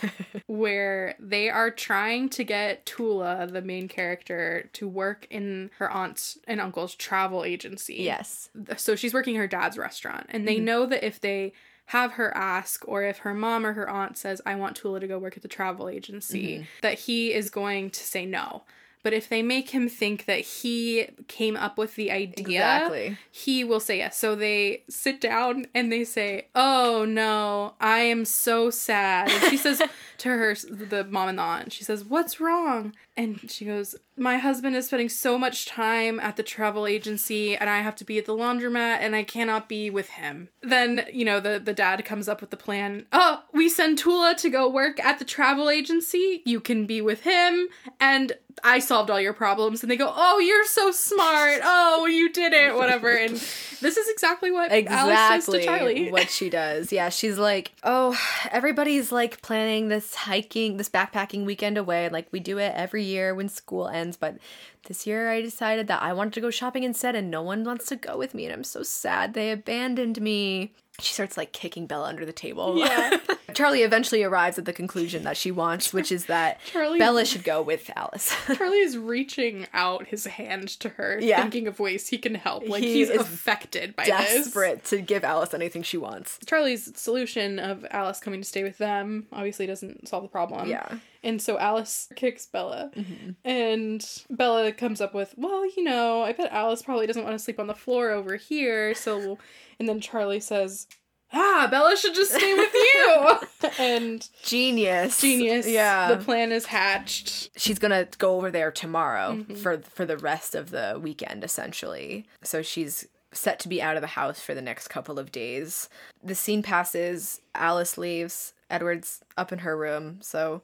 where they are trying to get Tula, the main character, to work in her aunt's and uncle's travel agency. Yes. So she's working her dad's restaurant, and they mm-hmm. know that if they have her ask, or if her mom or her aunt says, I want Tula to go work at the travel agency, mm-hmm. that he is going to say no. But if they make him think that he came up with the idea, exactly. he will say yes. So they sit down and they say, oh no, I am so sad. And she says to her, the mom and the aunt, she says, what's wrong? And she goes, my husband is spending so much time at the travel agency and I have to be at the laundromat and I cannot be with him. Then, you know, the, the dad comes up with the plan. Oh, we send Tula to go work at the travel agency. You can be with him and I solved all your problems. And they go, oh, you're so smart. Oh, you did it. Whatever. And this is exactly what exactly Alice says to Charlie. What she does. Yeah, she's like, oh, everybody's like planning this hiking, this backpacking weekend away. Like we do it every year when school ends. But this year I decided that I wanted to go shopping instead and no one wants to go with me. And I'm so sad they abandoned me. She starts, like, kicking Bella under the table. Yeah. Charlie eventually arrives at the conclusion that she wants, which is that Charlie, Bella should go with Alice. Charlie is reaching out his hand to her, yeah. thinking of ways he can help. Like, he he's affected by desperate this. Desperate to give Alice anything she wants. Charlie's solution of Alice coming to stay with them obviously doesn't solve the problem. Yeah. And so Alice kicks Bella. Mm-hmm. And Bella comes up with, well, you know, I bet Alice probably doesn't want to sleep on the floor over here, so... And then Charlie says, ah, Bella should just stay with you. And genius. Genius. Yeah. The plan is hatched. She's gonna go over there tomorrow mm-hmm. for for the rest of the weekend, essentially. So she's set to be out of the house for the next couple of days. The scene passes, Alice leaves, Edward's up in her room, so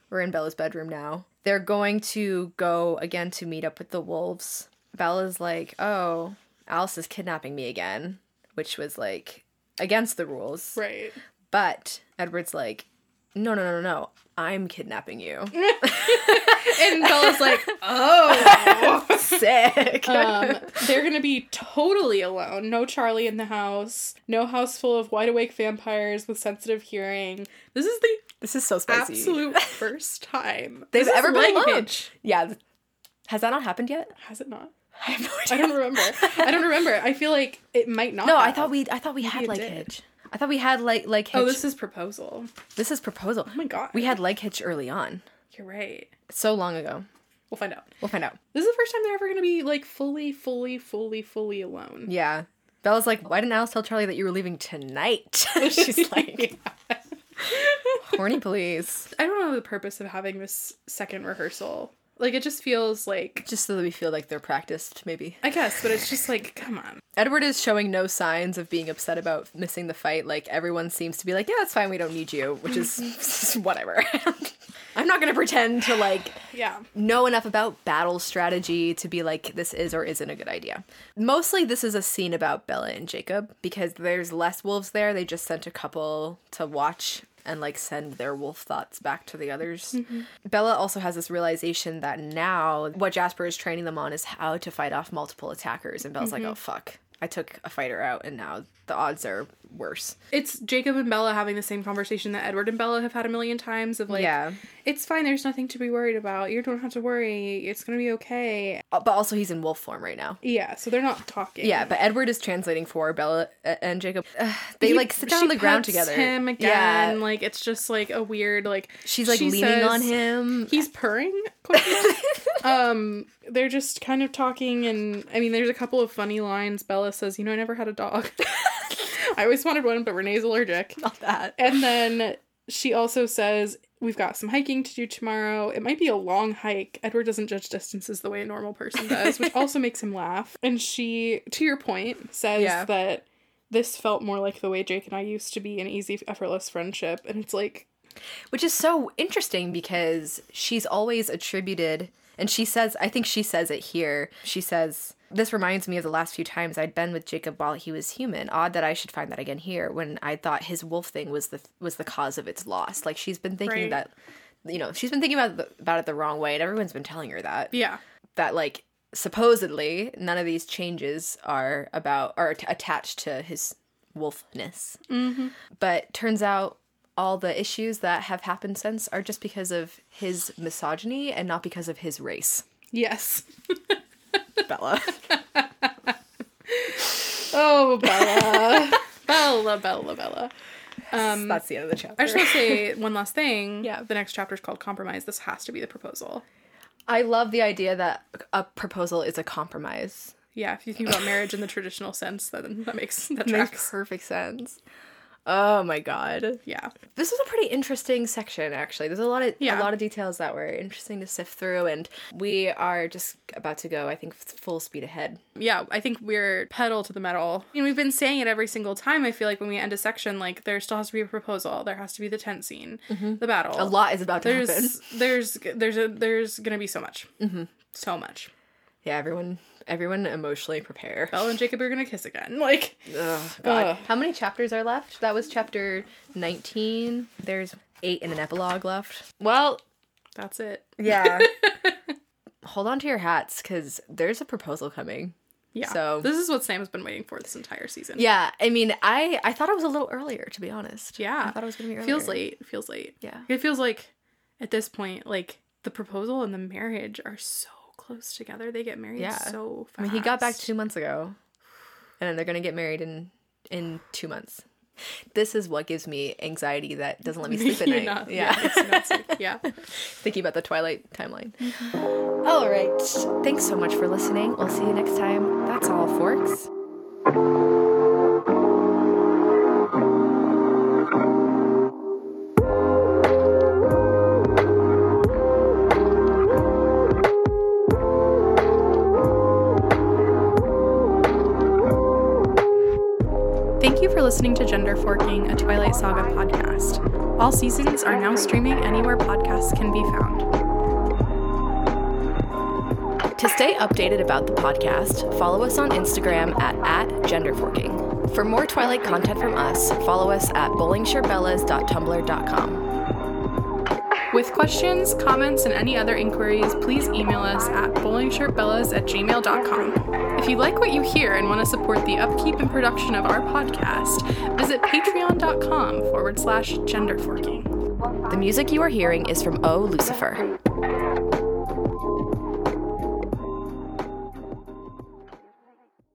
We're in Bella's bedroom now. They're going to go again to meet up with the wolves. Bella's like, oh, Alice is kidnapping me again, which was like against the rules. Right. But Edward's like, no, no, no, no, no. I'm kidnapping you. And Bella's like, oh. Sick. um, they're going to be totally alone. No Charlie in the house. No house full of wide-awake vampires with sensitive hearing. This is the This is so spicy. absolute first time they've this ever is been leg alone. hitch. Yeah. Has that not happened yet? Has it not? I have no idea. I don't remember. I don't remember. I feel like it might not. No, have. I thought we I thought we had it leg did. hitch. I thought we had like like hitch. Oh, this is proposal. This is proposal. Oh my god. We had leg hitch early on. You're right. So long ago. We'll find out. We'll find out. This is the first time they're ever going to be, like, fully, fully, fully, fully alone. Yeah. Bella's like, why didn't Alice tell Charlie that you were leaving tonight? She's like, Yeah. horny police. I don't know the purpose of having this second rehearsal. Like, it just feels like... Just so that we feel like they're practiced, maybe. I guess, but it's just like, come on. Edward is showing no signs of being upset about missing the fight. Like, everyone seems to be like, yeah, it's fine, we don't need you, which is whatever. I'm not going to pretend to, like, Yeah. know enough about battle strategy to be like, this is or isn't a good idea. Mostly this is a scene about Bella and Jacob, because there's less wolves there. They just sent a couple to watch and, like, send their wolf thoughts back to the others. Mm-hmm. Bella also has this realization that now what Jasper is training them on is how to fight off multiple attackers. And Bella's mm-hmm. like, oh, fuck. I took a fighter out, and now the odds are worse. It's Jacob and Bella having the same conversation that Edward and Bella have had a million times of, like, yeah. It's fine, there's nothing to be worried about. You don't have to worry. It's gonna be okay. Uh, but also he's in wolf form right now. Yeah, so they're not talking. Yeah, but Edward is translating for Bella and Jacob. Uh, they, He- like, sit down she on the ground pets together. him again. Yeah. Like, it's just, like, a weird, like... She's, like, she leaning says on him. He's purring? um, they're just kind of talking, and, I mean, there's a couple of funny lines. Bella says, you know, I never had a dog. I always wanted one, but Renee's allergic. Not that. And then she also says, we've got some hiking to do tomorrow. It might be a long hike. Edward doesn't judge distances the way a normal person does, which also makes him laugh. And she, to your point, says Yeah. that this felt more like the way Jake and I used to be, an easy, effortless friendship. And it's like... Which is so interesting because she's always attributed, and she says, I think she says it here, she says, this reminds me of the last few times I'd been with Jacob while he was human. Odd that I should find that again here, when I thought his wolf thing was the was the cause of its loss. Like, she's been thinking Right. that, you know, she's been thinking about, the, about it the wrong way, and everyone's been telling her that. Yeah. That, like, supposedly, none of these changes are about, are t- attached to his wolfness. Mm-hmm. But turns out all the issues that have happened since are just because of his misogyny and not because of his race. Yes. Bella. Oh, Bella. Bella, Bella, Bella. Um, That's the end of the chapter. I just want to say one last thing. Yeah. The next chapter is called Compromise. This has to be the proposal. I love the idea that a proposal is a compromise. Yeah, if you think about marriage in the traditional sense, then that makes that Makes tracks. perfect sense. Oh my god. Yeah. This is a pretty interesting section, actually. There's a lot of Yeah. a lot of details that were interesting to sift through, and we are just about to go, I think, full speed ahead. Yeah, I think we're pedal to the metal. And we've been saying it every single time. I feel like when we end a section, like, there still has to be a proposal. There has to be the tent scene, the battle. A lot is about to there's, happen. There's there's a there's gonna be so much. Mm-hmm. So much. Yeah, everyone everyone emotionally prepare. Bella and Jacob are gonna kiss again. Like, Ugh, God. Ugh. How many chapters are left? That was chapter nineteen. There's eight and an epilogue left. Well, that's it. yeah. Hold on to your hats, because there's a proposal coming. Yeah. So- this is what Sam's been waiting for this entire season. Yeah, I mean, I, I thought it was a little earlier, to be honest. Yeah. I thought it was going to be earlier. Feels late. Feels late. Yeah. It feels like at this point, like, the proposal and the marriage are so close together. They get married Yeah. so fast. I mean, he got back two months ago, and then they're going to get married in, in two months. This is what gives me anxiety that doesn't let me sleep at You're night. not- yeah. yeah, it's not safe. Yeah. Thinking about the Twilight timeline. All right. Thanks so much for listening. We'll see you next time. That's all, Forks. Thank you for listening to Gender Forking, a Twilight Saga podcast. All seasons are now streaming anywhere podcasts can be found. To stay updated about the podcast, follow us on Instagram at, at genderforking. For more Twilight content from us, follow us at bowling shirt bellas dot tumblr dot com. With questions, comments, and any other inquiries, please email us at bowling shirt bellas at gmail dot com. If you like what you hear and want to support the upkeep and production of our podcast, visit patreon.com forward slash genderforking. The music you are hearing is from Oh Lucifer.